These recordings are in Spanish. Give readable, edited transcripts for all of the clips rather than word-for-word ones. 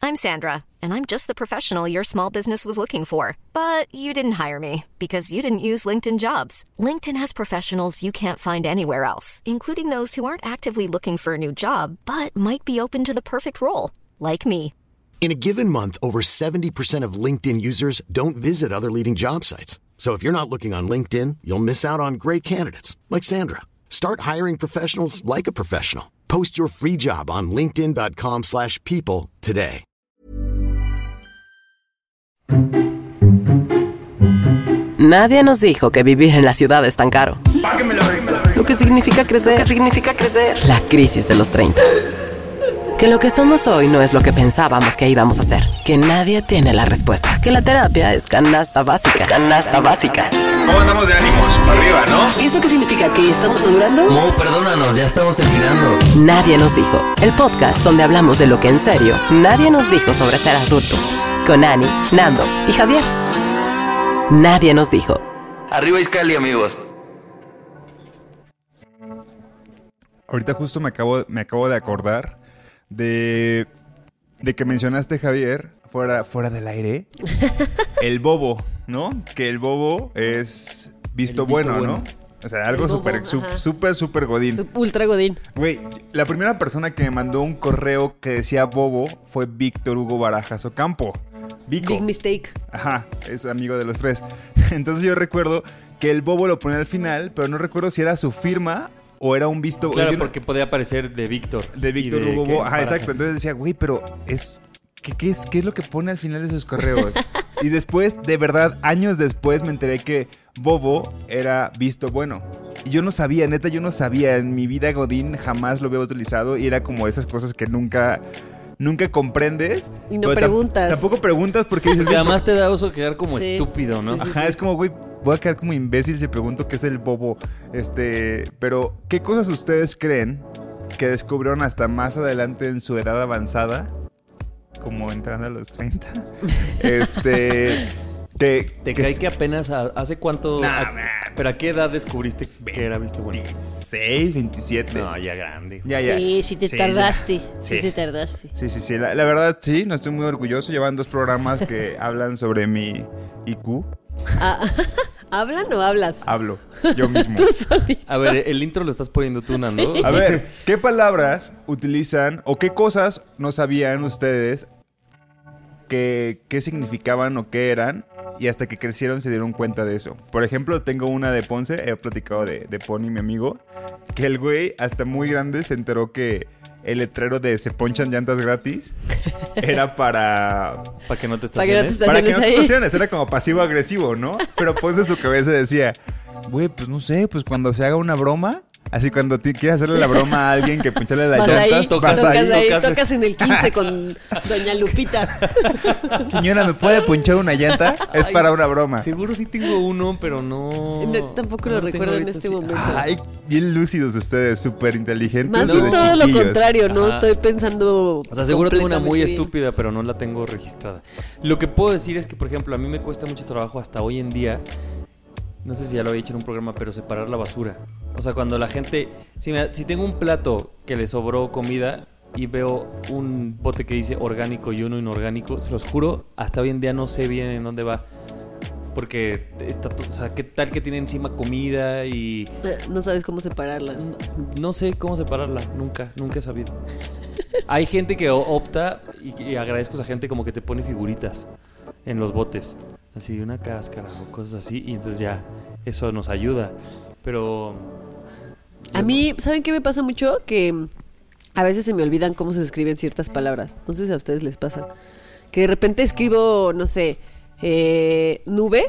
I'm Sandra, and I'm just the professional your small business was looking for. But you didn't hire me because you didn't use LinkedIn Jobs. LinkedIn has professionals you can't find anywhere else, including those who aren't actively looking for a new job, but might be open to the perfect role, like me. In a given month, over 70% of LinkedIn users don't visit other leading job sites. So if you're not looking on LinkedIn, you'll miss out on great candidates like Sandra. Start hiring professionals like a professional. Post your free job on linkedin.com/people today. Nadie nos dijo que vivir en la ciudad es tan caro. Lo que significa crecer. La crisis de los 30. Que lo que somos hoy no es lo que pensábamos que íbamos a ser. Que nadie tiene la respuesta. Que la terapia es canasta básica. ¿Cómo andamos de ánimos? Para arriba, ¿no? ¿Y eso qué significa? ¿Que estamos madurando? Mo, perdónanos, ya estamos terminando. Nadie nos dijo. El podcast donde hablamos de lo que en serio nadie nos dijo sobre ser adultos. Con Ani, Nando y Javier. Nadie nos dijo. Arriba Izcalli, amigos. Ahorita justo me acabo de acordar de que mencionaste, Javier, fuera del aire, el bobo, ¿no? Que el bobo es visto bueno, ¿no? O sea, algo súper godín. Ultra godín. Güey, la primera persona que me mandó un correo que decía bobo fue Víctor Hugo Barajas Ocampo. Vico. Big mistake. Ajá, es amigo de los tres. Entonces yo recuerdo que el bobo lo ponía al final, pero no recuerdo si era su firma o era un visto... Claro, porque podía aparecer de Víctor. De Víctor Hugo Bobo. Ajá, exacto. Entonces decía, güey, pero ¿qué es lo que pone al final de sus correos? Y después, de verdad, años después me enteré que bobo era visto bueno. Y yo no sabía, neta, en mi vida godín jamás lo había utilizado y era como esas cosas que nunca comprendes. Y no preguntas. Tampoco preguntas porque dices... Porque además te da oso quedar como estúpido, ¿no? Ajá, es como, güey, voy a quedar como imbécil si pregunto qué es el bobo. Pero, ¿qué cosas ustedes creen que descubrieron hasta más adelante en su edad avanzada? Como entrando a los 30. Te cae que apenas ¿hace cuánto? ¿Pero a qué edad descubriste que era visto bueno? 26, 27. No, ya grande. Ya. Sí, te tardaste. Sí, te tardaste. Sí. La verdad, sí, no estoy muy orgulloso. Llevan 2 programas que hablan sobre mi IQ. ¿Hablan o hablas? Hablo, yo mismo. Tú solito. A ver, el intro lo estás poniendo tú, Nando. A ver, ¿qué palabras utilizan o qué cosas no sabían ustedes qué significaban o qué eran? Y hasta que crecieron se dieron cuenta de eso. Por ejemplo, tengo una de Ponce. He platicado de Pony, mi amigo. Que el güey, hasta muy grande, se enteró que el letrero de se ponchan llantas gratis era para que no te estaciones. Para que no te estaciones. Era como pasivo-agresivo, ¿no? Pero Ponce en su cabeza decía, güey, pues no sé, pues cuando se haga una broma... Así cuando quieres hacerle la broma a alguien que puncharle la llanta, tocas en el 15 con Doña Lupita. Señora, ¿me puede punchar una llanta? Es para una broma. Seguro sí tengo uno, pero no tampoco lo recuerdo en este momento. Ay, bien lúcidos ustedes, súper inteligentes. Más bien todo lo contrario, no estoy pensando. O sea, seguro tengo una muy estúpida, pero no la tengo registrada. Lo que puedo decir es que, por ejemplo, a mí me cuesta mucho trabajo hasta hoy en día. No sé si ya lo había dicho en un programa, pero separar la basura. O sea, cuando la gente... Si tengo un plato que le sobró comida y veo un bote que dice orgánico y uno inorgánico, se los juro, hasta hoy en día no sé bien en dónde va. Porque está... O sea, ¿qué tal que tiene encima comida y... No sabes cómo separarla. No sé cómo separarla. Nunca he sabido. Hay gente que opta, y agradezco a esa gente, como que te pone figuritas en los botes. Así, una cáscara o cosas así. Y entonces ya, eso nos ayuda. Pero... A mí, ¿saben qué me pasa mucho? Que a veces se me olvidan cómo se escriben ciertas palabras. No sé si a ustedes les pasa. Que de repente escribo, no sé, nube.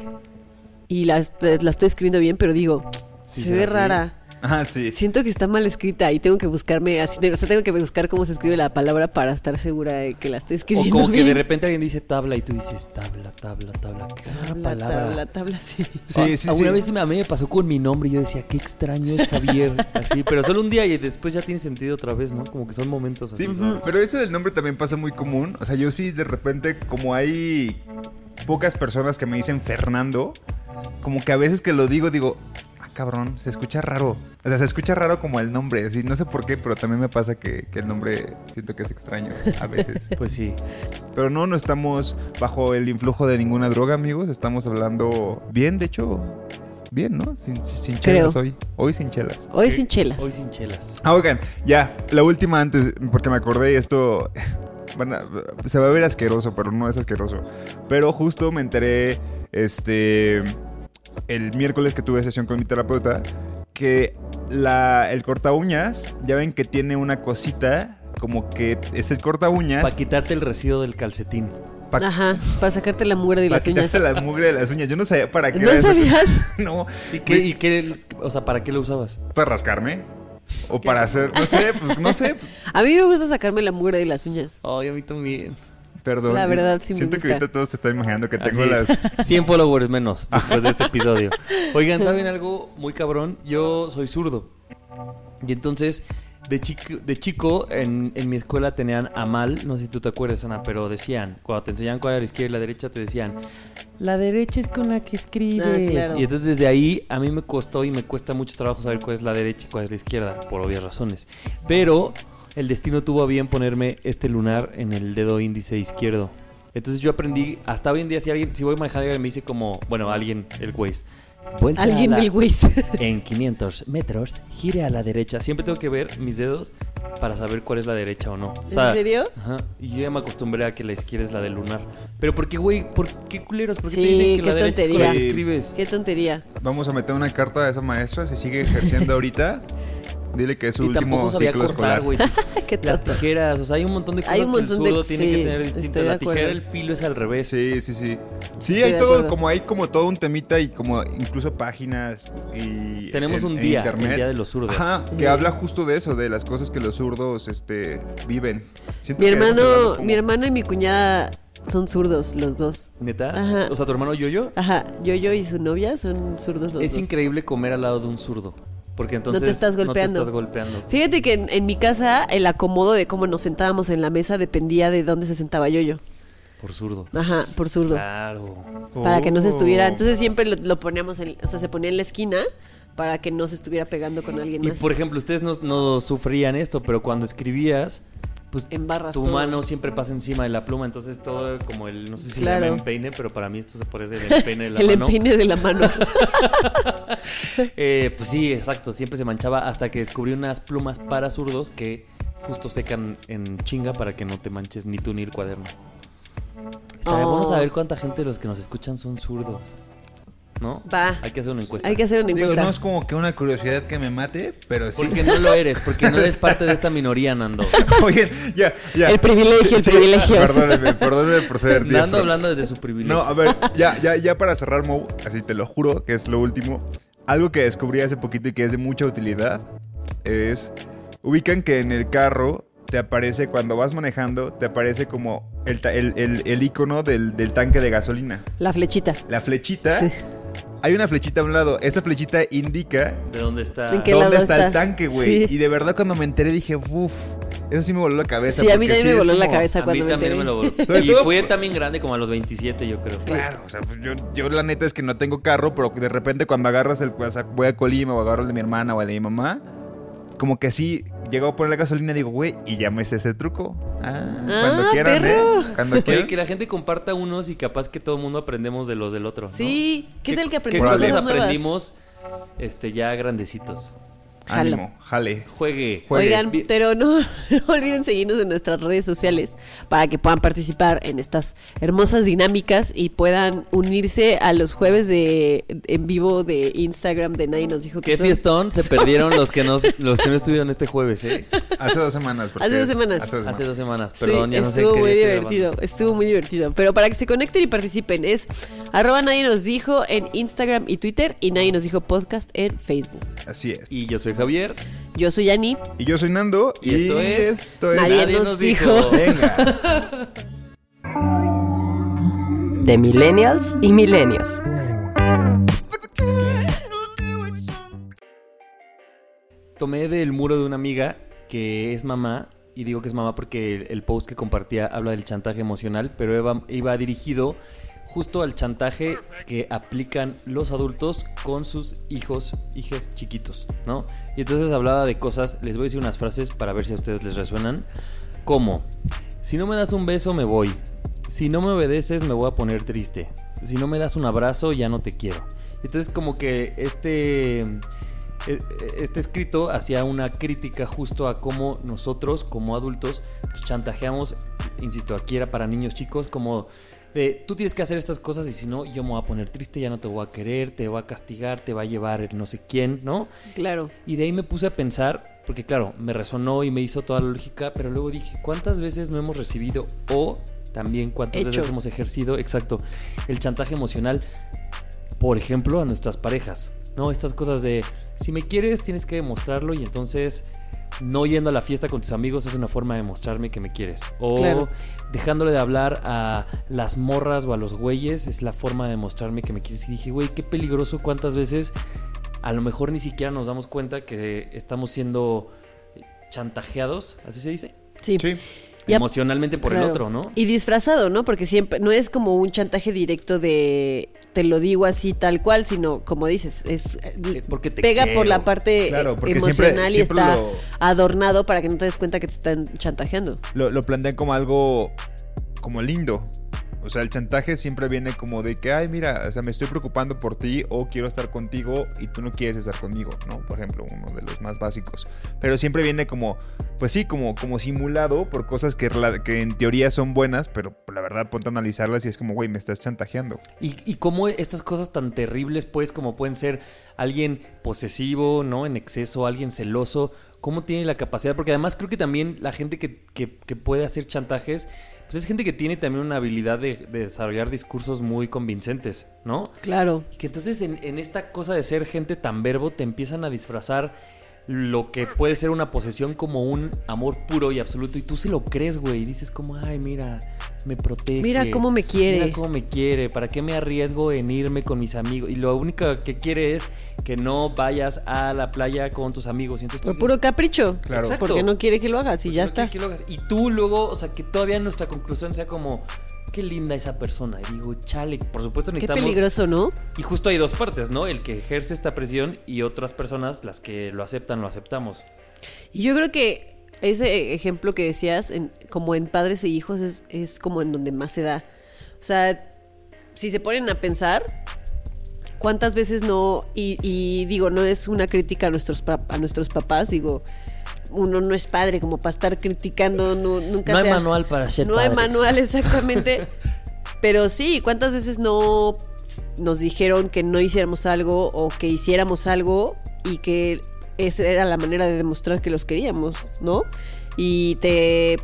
Y la estoy escribiendo bien, pero digo, se ve rara. Ah, sí. Siento que está mal escrita y tengo que buscarme así, o sea, tengo que buscar cómo se escribe la palabra para estar segura de que la estoy escribiendo. O como bien. que de repente alguien dice tabla y tú dices tabla. ¿Qué palabra? Tabla, sí. Sí. Alguna vez a mí me pasó con mi nombre y yo decía, qué extraño es Javier. Así, pero solo un día y después ya tiene sentido otra vez, ¿no? Como que son momentos así. Sí, pero eso del nombre también pasa muy común. O sea, yo sí de repente, como hay pocas personas que me dicen Fernando, como que a veces que lo digo, cabrón, se escucha raro. O sea, se escucha raro como el nombre. Así, no sé por qué, pero también me pasa que el nombre siento que es extraño a veces. Pues sí. Pero no estamos bajo el influjo de ninguna droga, amigos. Estamos hablando bien, de hecho, bien, ¿no? Sin chelas hoy. Hoy sin chelas. Hoy sin chelas. Hoy sin chelas. Oigan, ya, la última antes, porque me acordé esto... se va a ver asqueroso, pero no es asqueroso. Pero justo me enteré, el miércoles que tuve sesión con mi terapeuta, que el corta uñas, ya ven que tiene una cosita, como que es el corta uñas. Para quitarte el residuo del calcetín. Ajá, para sacarte la mugre de las uñas. Para quitarte la mugre de las uñas. Yo no sabía para qué. ¿No sabías? No. ¿Y qué, o sea, para qué lo usabas? Para rascarme. O para hacer, no sé. A mí me gusta sacarme la mugre de las uñas. Ay, a mí también. Perdón. La verdad, sí me gusta. Siento que ahorita todos se están imaginando que tengo las 100 followers menos después de este episodio. Oigan, ¿saben algo muy cabrón? Yo soy zurdo. Y entonces, de chico en mi escuela tenían amal. No sé si tú te acuerdas, Ana, pero decían, cuando te enseñaban cuál era la izquierda y la derecha, te decían, la derecha es con la que escribes. Claro. Y entonces desde ahí a mí me costó y me cuesta mucho trabajo saber cuál es la derecha y cuál es la izquierda, por obvias razones. Pero el destino tuvo a bien ponerme este lunar en el dedo índice izquierdo. Entonces yo aprendí, hasta hoy en día, si voy manejando y alguien me dice como, bueno, alguien, el Waze, vuelta alguien del Waze. En 500 metros, gire a la derecha. Siempre tengo que ver mis dedos para saber cuál es la derecha o no. O sea, ¿en serio? Ajá. Y yo ya me acostumbré a que la izquierda es la del lunar. Pero ¿por qué, güey? ¿Por qué culeros? ¿Por qué Sí, te dicen que qué la derecha es con la que tontería. escribes? Qué tontería. Vamos a meter una carta a esa maestra. Si sigue ejerciendo ahorita, dile que es su Y último tampoco sabía ciclo cortar, escolar. güey. Qué Las tonto. tijeras, o sea, hay un montón de cosas Hay un que el montón de- zurdo tiene sí, que tener distintas. estoy de La tijera, acuerdo. el filo es al revés. Sí. Sí, Estoy hay de todo, acuerdo. hay como todo un temita y como incluso páginas y Tenemos un en día, internet. el día de los zurdos. Ajá, que habla justo de eso, de las cosas que los zurdos viven. Siento Mi que estamos hablando hermano, como- mi hermano y mi cuñada son zurdos, los dos. ¿Neta? Ajá. O sea, tu hermano Yoyo. Ajá, yo y su novia son zurdos los Es dos. increíble comer al lado de un zurdo. Porque entonces No te estás golpeando. Fíjate que en mi casa el acomodo de cómo nos sentábamos en la mesa dependía de dónde se sentaba yo. Por zurdo. Ajá, por zurdo. Claro. Para que no se estuviera. Oh. Entonces siempre lo poníamos o sea, se ponía en la esquina para que no se estuviera pegando con alguien Y más. por ejemplo, ustedes no sufrían esto, pero cuando escribías, pues Embarras tu todo. mano siempre pasa encima de la pluma, entonces todo como el, no sé si Claro. le llaman empeine, pero para mí esto se parece el empeine de la el mano. empeine de la mano. Pues sí, exacto, siempre se manchaba hasta que descubrí unas plumas para zurdos que justo secan en chinga para que no te manches ni tú ni el cuaderno. Estaría bueno saber cuánta gente de los que nos escuchan son zurdos, ¿no? Va. Hay que hacer una encuesta. Hay que hacer una Digo, encuesta. no es como que una curiosidad que me mate, pero sí. Porque no lo eres, porque no eres parte de esta minoría, Nando. Oye, ya. El privilegio, el privilegio. Perdóneme por ser Nando diestro. hablando desde su privilegio. No, a ver, ya para cerrar, Mo, así te lo juro que es lo último. Algo que descubrí hace poquito y que es de mucha utilidad es, ubican que en el carro te aparece, cuando vas manejando, te aparece como el icono del tanque de gasolina. La flechita. La flechita, Sí. hay una flechita a un lado, esa flechita indica ¿De dónde está? ¿En qué dónde lado está está? el tanque, güey. Sí. Y de verdad cuando me enteré dije, uff, eso sí me voló la cabeza. Sí, a mí porque también sí me es voló la como- cabeza A mí cuando me también enteré. me lo voló. Sobre Y todo fue por- también grande como a los 27, yo creo. Claro, o sea, pues yo la neta es que no tengo carro, pero de repente cuando agarras o sea, voy a Colima o agarro el de mi hermana o el de mi mamá, como que así llego a poner la gasolina y digo, güey, y ya me sé ese truco. Cuando quieran, perro. Cuando Oye, quieran. que la gente comparta unos y capaz que todo el mundo aprendemos de los del otro, ¿no? Sí. ¿Qué tal que ¿Qué aprendimos cosas cosas nuevas? aprendimos ya grandecitos? Jalo. Ánimo, jale. Juegue. Oigan, Bien. pero no olviden seguirnos en nuestras redes sociales para que puedan participar en estas hermosas dinámicas y puedan unirse a los jueves en vivo de Instagram de Nadie Nos Dijo Que Qué Son. fiestón se perdieron los que no estuvieron este jueves, ¿eh? Hace 2 semanas. porque- Hace 2 semanas. Hace 2 semanas. Sí, Perdón, ya no sé estuvo qué muy día estoy divertido, grabando. estuvo muy divertido. Pero para que se conecten y participen es @Nadie Nos Dijo en Instagram y Twitter y Nadie Nos Dijo Podcast en Facebook. Así es. Y yo soy Javier. Yo soy Yani. Y yo soy Nando. Y esto es Nadie nos dijo. Venga. De Millennials y Millennios. Tomé del muro de una amiga que es mamá, y digo que es mamá porque el post que compartía habla del chantaje emocional, pero iba dirigido justo al chantaje que aplican los adultos con sus hijos chiquitos, ¿no? Y entonces hablaba de cosas, les voy a decir unas frases para ver si a ustedes les resuenan, como, si no me das un beso me voy, si no me obedeces me voy a poner triste. Si no me das un abrazo ya no te quiero. Entonces como que este escrito hacía una crítica justo a cómo nosotros como adultos pues, chantajeamos, insisto, aquí era para niños chicos, como de tú tienes que hacer estas cosas y si no yo me voy a poner triste, ya no te voy a querer, te voy a castigar, te va a llevar el no sé quién, ¿no? Claro. Y de ahí me puse a pensar, porque claro, me resonó y me hizo toda la lógica, pero luego dije, ¿cuántas veces no hemos recibido o también cuántas veces hemos ejercido, exacto, el chantaje emocional, por ejemplo, a nuestras parejas? ¿No? Estas cosas de, si me quieres, tienes que demostrarlo y entonces no yendo a la fiesta con tus amigos es una forma de mostrarme que me quieres. O dejándole de hablar a las morras o a los güeyes es la forma de mostrarme que me quieres. Y dije, güey, qué peligroso cuántas veces a lo mejor ni siquiera nos damos cuenta que estamos siendo chantajeados, ¿así se dice? Sí. Emocionalmente por el otro, ¿no? Y disfrazado, ¿no? Porque siempre no es como un chantaje directo de te lo digo así tal cual, sino como dices, es porque te pega quiero. Por la parte emocional siempre y está adornado para que no te des cuenta que te están chantajeando. Lo plantean como algo como lindo. O sea, el chantaje siempre viene como de que, ay, mira, o sea, me estoy preocupando por ti o quiero estar contigo y tú no quieres estar conmigo, ¿no? Por ejemplo, uno de los más básicos. Pero siempre viene como, pues sí, como simulado por cosas que en teoría son buenas, pero la verdad ponte a analizarlas y es como, güey, me estás chantajeando. Y cómo estas cosas tan terribles, pues, como pueden ser alguien posesivo, ¿no? En exceso, alguien celoso, cómo tiene la capacidad, porque además creo que también la gente que puede hacer chantajes, pues es gente que tiene también una habilidad de desarrollar discursos muy convincentes, ¿no? Claro. Y que entonces en esta cosa de ser gente tan verbo te empiezan a disfrazar lo que puede ser una posesión como un amor puro y absoluto y tú se lo crees, güey, y dices como, ay, mira, me protege. Mira cómo me quiere. Mira cómo me quiere, ¿para qué me arriesgo en irme con mis amigos? Y lo único que quiere es que no vayas a la playa con tus amigos. Y entonces, por puro capricho. Claro. Exacto. Porque no quiere que lo hagas y ya está. No quiere que lo hagas. Y tú luego, o sea, que todavía nuestra conclusión sea como, qué linda esa persona. Y digo, chale, por supuesto necesitamos... Qué peligroso, ¿no? Y justo hay dos partes, ¿no? El que ejerce esta presión y otras personas, las que lo aceptan, lo aceptamos. Y yo creo que ese ejemplo que decías, como en padres e hijos, es como en donde más se da. O sea, si se ponen a pensar, ¿cuántas veces no? Y digo, no es una crítica a nuestros papás, digo... Uno no es padre como para estar criticando, nunca no hay manual para ser padres. No hay manual, exactamente. Pero sí, ¿cuántas veces no nos dijeron que no hiciéramos algo o que hiciéramos algo y que esa era la manera de demostrar que los queríamos, ¿no? Y te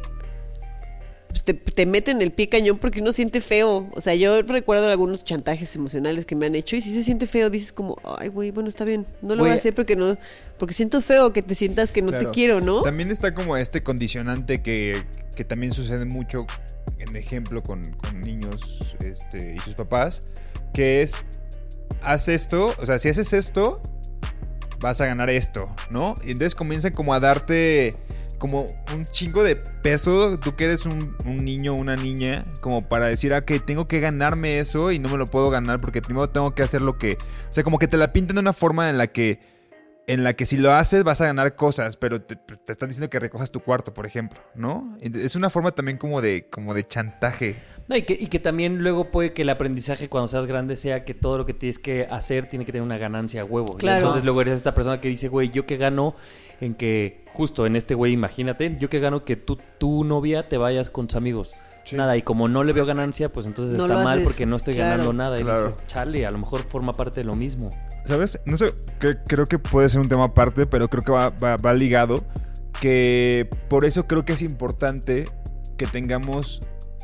meten el pie cañón porque uno siente feo. O sea, yo recuerdo algunos chantajes emocionales que me han hecho y si se siente feo, dices como, ay, güey, bueno, está bien. No lo voy a hacer porque siento feo que te sientas que no te quiero, ¿no? También está como este condicionante que también sucede mucho, en ejemplo, con niños y sus papás, que es, haz esto, o sea, si haces esto, vas a ganar esto, ¿no? Y entonces comienzan como a darte... como un chingo de peso, tú que eres un niño o una niña, como para decir, que tengo que ganarme eso y no me lo puedo ganar porque primero tengo que hacer lo que... O sea, como que te la pintan de una forma en la que si lo haces vas a ganar cosas, pero te están diciendo que recojas tu cuarto, por ejemplo, ¿no? Es una forma también como de chantaje. No, y que también luego puede que el aprendizaje cuando seas grande sea que todo lo que tienes que hacer tiene que tener una ganancia a huevo. Claro. Entonces luego eres esta persona que dice, güey, yo que gano en que, justo en este güey, imagínate, yo que gano que tu novia te vayas con tus amigos. Sí. Nada, y como no le veo ganancia, pues entonces no está mal porque no estoy ganando nada. Y dices, chale, a lo mejor forma parte de lo mismo. ¿Sabes? No sé, creo que puede ser un tema aparte, pero creo que va ligado. Que por eso creo que es importante que tengamos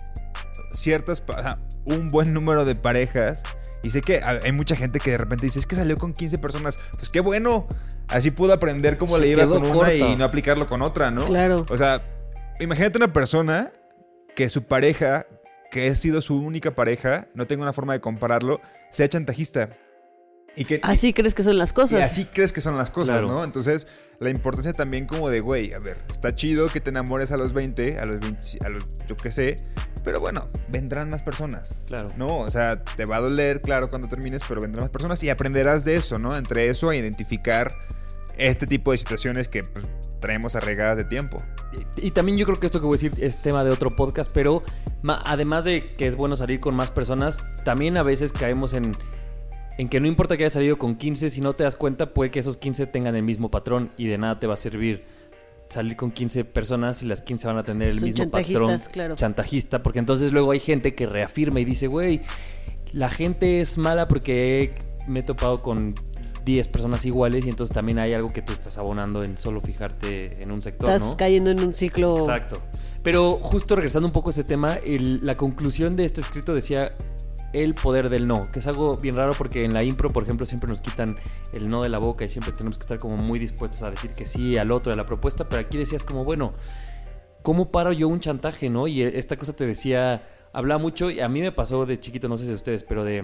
un buen número de parejas. Y sé que hay mucha gente que de repente dice, es que salió con 15 personas. Pues qué bueno. Así pudo aprender cómo le iba con una y no aplicarlo con otra, ¿no? Claro. O sea, imagínate una persona que su pareja, que ha sido su única pareja, no tenga una forma de compararlo, sea chantajista. Así crees que son las cosas. Y así crees que son las cosas, claro. ¿no? Entonces, la importancia también como de, güey, a ver, está chido que te enamores a los 20, yo qué sé, pero bueno, vendrán más personas. Claro. ¿No? O sea, te va a doler, claro, cuando termines, pero vendrán más personas y aprenderás de eso, ¿no? Entre eso a identificar este tipo de situaciones que pues, traemos arraigadas de tiempo. Y también yo creo que esto que voy a decir es tema de otro podcast, pero además de que es bueno salir con más personas, también a veces caemos en que no importa que hayas salido con 15, si no te das cuenta, puede que esos 15 tengan el mismo patrón y de nada te va a servir salir con 15 personas y las 15 van a tener el mismo patrón claro. chantajista, porque entonces luego hay gente que reafirma y dice, güey, la gente es mala porque me he topado con 10 personas iguales y entonces también hay algo que tú estás abonando en solo fijarte en un sector, ¿no? Estás cayendo en un ciclo. Exacto. Pero justo regresando un poco a ese tema, la conclusión de este escrito decía el poder del no, que es algo bien raro porque en la impro, por ejemplo, siempre nos quitan el no de la boca y siempre tenemos que estar como muy dispuestos a decir que sí al otro, a la propuesta, pero aquí decías como, bueno, ¿cómo paro yo un chantaje, no? Y esta cosa te decía, hablaba mucho y a mí me pasó de chiquito, no sé si a ustedes, pero de...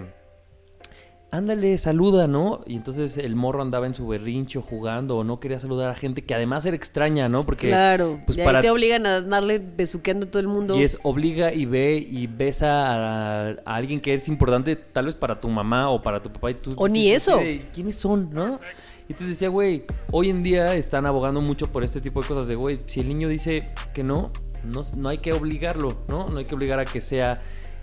ándale, saluda, ¿no? Y entonces el morro andaba en su berrincho jugando o no quería saludar a gente que además era extraña, ¿no? Porque claro, pues de ahí te obligan a darle besuqueando a todo el mundo. Y es obliga y ve y besa a alguien que es importante tal vez para tu mamá o para tu papá y tú o ni eso. ¿Quiénes son, no? Y entonces decía, güey, hoy en día están abogando mucho por este tipo de cosas de, güey, si el niño dice que no hay que obligarlo, ¿no? No hay que obligar a que sea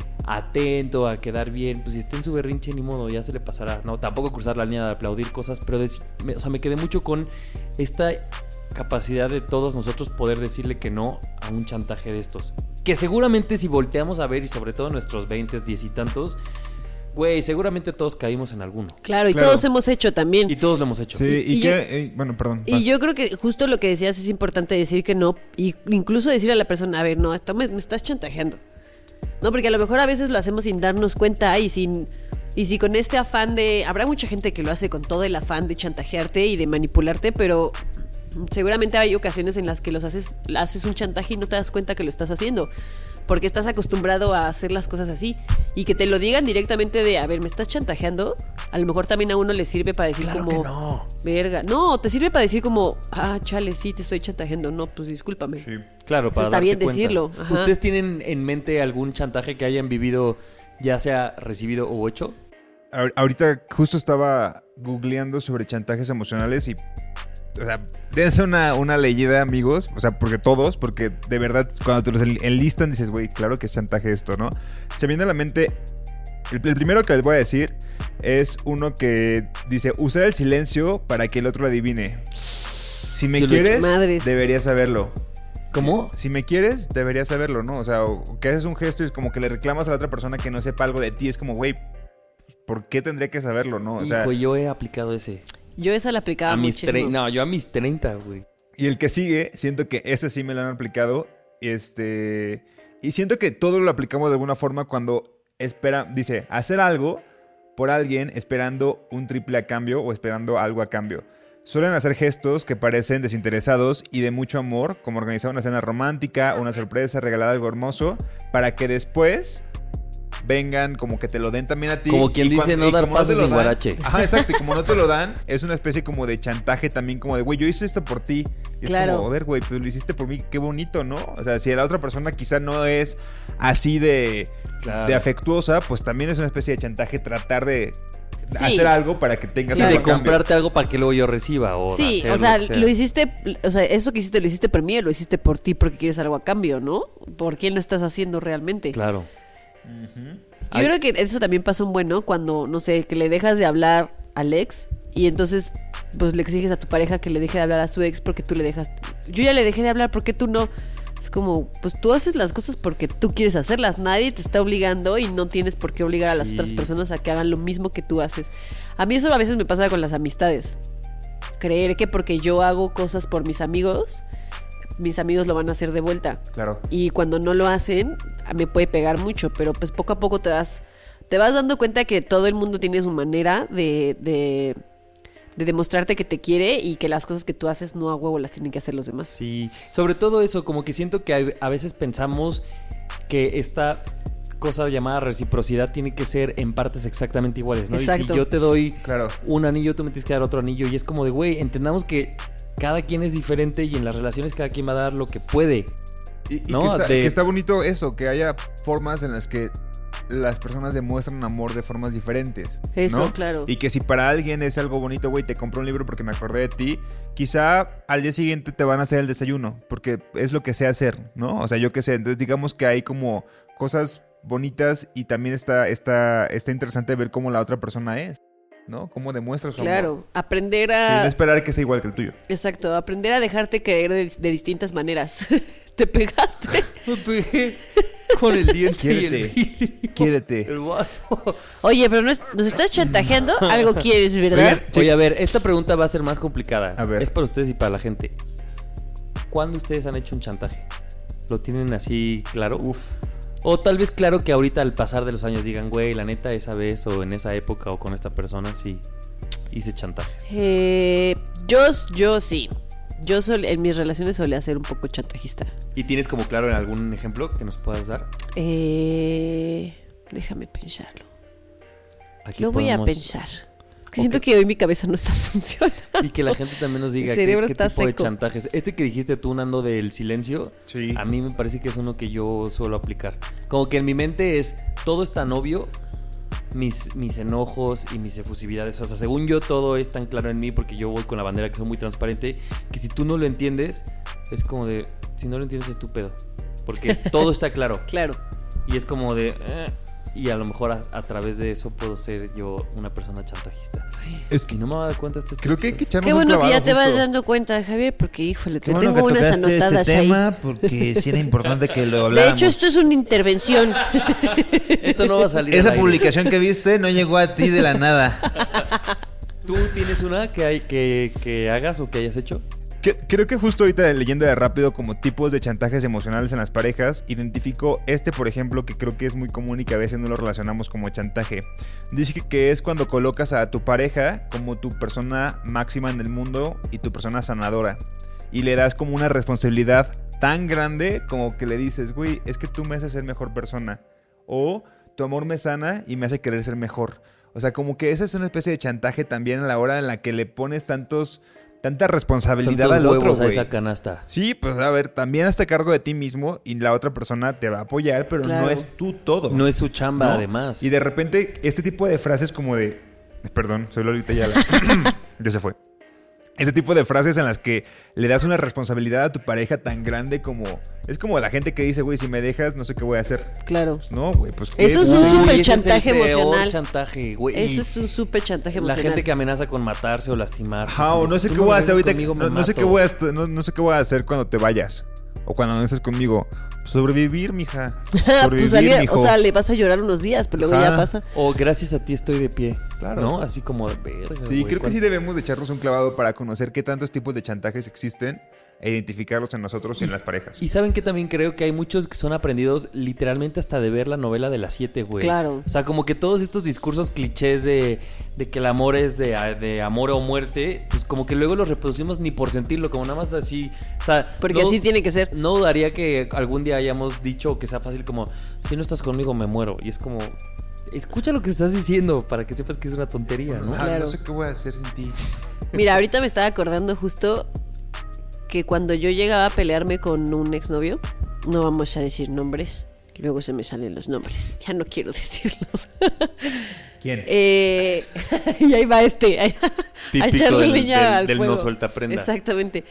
atento, a quedar bien, pues si está en su berrinche ni modo, ya se le pasará, no, tampoco cruzar la línea de aplaudir cosas, pero me quedé mucho con esta capacidad de todos nosotros poder decirle que no a un chantaje de estos, que seguramente si volteamos a ver y sobre todo nuestros 20, 10 y tantos, güey, seguramente todos caímos en alguno. Claro, y todos hemos hecho también. Y todos lo hemos hecho. Sí, bueno, perdón. Y yo creo que justo lo que decías es importante decir que no, y incluso decir a la persona, a ver, no, me estás chantajeando. No, porque a lo mejor a veces lo hacemos sin darnos cuenta y si con este afán de... Habrá mucha gente que lo hace con todo el afán de chantajearte y de manipularte, pero seguramente hay ocasiones en las que haces un chantaje y no te das cuenta que lo estás haciendo, porque estás acostumbrado a hacer las cosas así. Y que te lo digan directamente de, a ver, ¿me estás chantajeando? A lo mejor también a uno le sirve para decir claro como... que no. Verga. No, te sirve para decir como, chale, sí, te estoy chantajeando. No, pues discúlpame. Sí. Claro, para está bien darte cuenta. decirlo. Ajá. ¿Ustedes tienen en mente algún chantaje que hayan vivido, ya sea recibido o hecho? Ahorita justo estaba googleando sobre chantajes emocionales y... O sea, dense una leída, amigos. O sea, porque de verdad, cuando te los enlistan, dices, güey, claro que es chantaje esto, ¿no? Se viene a la mente. El primero que les voy a decir es uno que dice: usar el silencio para que el otro adivine. Si me quieres, deberías saberlo. ¿Cómo? Si me quieres, deberías saberlo, ¿no? O sea, que haces un gesto y es como que le reclamas a la otra persona que no sepa algo de ti. Es como, güey, ¿por qué tendría que saberlo, no? O sea, hijo, yo he aplicado ese. Yo esa la aplicaba muchísimo. No, yo a mis 30, güey. Y el que sigue, siento que ese sí me lo han aplicado. Y siento que todo lo aplicamos de alguna forma cuando dice, hacer algo por alguien esperando un triple a cambio o esperando algo a cambio. Suelen hacer gestos que parecen desinteresados y de mucho amor, como organizar una cena romántica, una sorpresa, regalar algo hermoso, para que después... vengan, como que te lo den también a ti. Como quien dice, no dar pasos sin guarache. Ajá, exacto. Y como no te lo dan, es una especie como de chantaje también, como de, güey, yo hice esto por ti. Y claro. Es como, a ver, güey, pues lo hiciste por mí, qué bonito, ¿no? O sea, si la otra persona quizá no es así de afectuosa, pues también es una especie de chantaje tratar de hacer algo para que tengas algo de a cambio. comprarte algo para que luego yo reciba. O sí, o sea, lo hiciste, o sea, eso que hiciste, lo hiciste por mí, lo hiciste por ti porque quieres algo a cambio, ¿no? ¿Por quién lo estás haciendo realmente? Claro. Yo creo que eso también pasa un buen, ¿no? Cuando, no sé, que le dejas de hablar al ex y entonces pues le exiges a tu pareja que le deje de hablar a su ex porque tú le dejas... Yo ya le dejé de hablar, ¿por qué tú no? Es como, pues tú haces las cosas porque tú quieres hacerlas. Nadie te está obligando y no tienes por qué obligar a las otras personas a que hagan lo mismo que tú haces. A mí eso a veces me pasa con las amistades. Creer que porque yo hago cosas por mis amigos lo van a hacer de vuelta. Claro. Y cuando no lo hacen, me puede pegar mucho, pero pues poco a poco te vas dando cuenta que todo el mundo tiene su manera de demostrarte que te quiere y que las cosas que tú haces no a huevo las tienen que hacer los demás. Sí, sobre todo eso, como que siento que a veces pensamos que esta cosa llamada reciprocidad tiene que ser en partes exactamente iguales, ¿no? Exacto. Y si yo te doy un anillo, tú me tienes que dar otro anillo y es como de, güey, entendamos que cada quien es diferente y en las relaciones cada quien va a dar lo que puede. Y ¿no? Que está bonito eso, que haya formas en las que las personas demuestran amor de formas diferentes. Eso, ¿no? claro. Y que si para alguien es algo bonito, güey, te compré un libro porque me acordé de ti, quizá al día siguiente te van a hacer el desayuno, porque es lo que sé hacer, ¿no? O sea, yo qué sé. Entonces, digamos que hay como cosas bonitas y también está interesante ver cómo la otra persona es, ¿no? Cómo demuestra su amor. Claro, aprender a... Sin esperar que sea igual que el tuyo. Exacto, aprender a dejarte querer de distintas maneras. ¿Te pegaste? Me pegué con el diente y el vidrio. Quiérete. El vaso. Oye, pero nos estás chantajeando. Algo quieres, ¿verdad? Oye, a ver, esta pregunta va a ser más complicada. A ver. Es para ustedes y para la gente. ¿Cuándo ustedes han hecho un chantaje? ¿Lo tienen así claro? Uf. O tal vez claro que ahorita al pasar de los años digan, güey, la neta esa vez o en esa época o con esta persona sí hice chantajes. Yo sí. Yo en mis relaciones solía ser un poco chantajista. ¿Y tienes como claro en algún ejemplo que nos puedas dar? Déjame pensarlo. Aquí Lo voy a pensar. Es que siento que hoy mi cabeza no está funcionando. Y que la gente también nos diga El cerebro qué está tipo de seco. chantajes. Este que dijiste tú, Nando, del silencio, Sí. a mí me parece que es uno que yo suelo aplicar. Como que en mi mente todo es tan obvio, mis enojos y mis efusividades. O sea, según yo, todo es tan claro en mí porque yo voy con la bandera que soy muy transparente, que si tú no lo entiendes, es como de, si no lo entiendes es tu pedo. Porque todo está claro. Claro. Y es como de... y a lo mejor a través de eso puedo ser yo una persona chantajista. Es que Y no me voy a dar cuenta hasta este creo que hay que episodio. echarnos Qué un bueno que clavado ya te vas justo. dando cuenta, Javier, porque, híjole, Qué te bueno tengo que unas tocaste anotadas este ahí. tema porque sí era importante que lo De habláramos. hecho, esto es una intervención. Esto no va a salir Esa al aire. publicación que viste no llegó a ti de la nada. ¿Tú tienes una que hagas o que hayas hecho? Creo que justo ahorita leyendo de rápido como tipos de chantajes emocionales en las parejas, identifico por ejemplo, que creo que es muy común y que a veces no lo relacionamos como chantaje. Dice que es cuando colocas a tu pareja como tu persona máxima en el mundo y tu persona sanadora. Y le das como una responsabilidad tan grande como que le dices, güey, es que tú me haces ser mejor persona. O tu amor me sana y me hace querer ser mejor. O sea, como que esa es una especie de chantaje también a la hora en la que le pones tanta responsabilidad Tantos al otro, huevos a güey. esa canasta. Sí, pues a ver, también hazte cargo de ti mismo y la otra persona te va a apoyar, pero Claro. no es tú todo. No es su chamba, ¿no? además. Y de repente, este tipo de frases como de... Perdón, soy Lolita Ayala. Ya se fue. Este tipo de frases en las que le das una responsabilidad a tu pareja tan grande como... Es como la gente que dice, güey, si me dejas, no sé qué voy a hacer. Claro. Pues no, güey, pues... ¿qué? Eso es No. un súper Uy, ese chantaje es el peor emocional. chantaje, güey. Ese Y es un súper chantaje la emocional. gente que amenaza con matarse o lastimarse. Ajá, o no sé Tú qué voy a hacer regresas ahorita. conmigo, me No sé mato. qué voy a no sé qué voy a hacer cuando te vayas. O cuando no estés conmigo. Sobrevivir, mija. Sobrevivir, Pues salir, mijo. o sea, le vas a llorar unos días, pero luego Ajá. ya pasa. O gracias a ti estoy de pie. Claro. ¿No? Así como de verga. Sí, güey, creo que sí debemos de echarnos un clavado para conocer qué tantos tipos de chantajes existen e identificarlos en nosotros y en las parejas. Y saben que también creo que hay muchos que son aprendidos literalmente hasta de ver la novela de las 7, güey. Claro. O sea, como que todos estos discursos clichés de que el amor es de amor o muerte, pues como que luego los reproducimos ni por sentirlo, como nada más así. O sea, Porque así tiene que ser. No dudaría que algún día hayamos dicho que sea fácil como, si no estás conmigo me muero. Y es como, escucha lo que estás diciendo para que sepas que es una tontería, ¿no? Ah, Claro. no sé qué voy a hacer sin ti. Mira, ahorita me estaba acordando justo que cuando yo llegaba a pelearme con un exnovio, no vamos a decir nombres, luego se me salen los nombres, ya no quiero decirlos. ¿Quién? Y ahí va a Típico echarle del- leña al del fuego. no suelta prenda. Exactamente.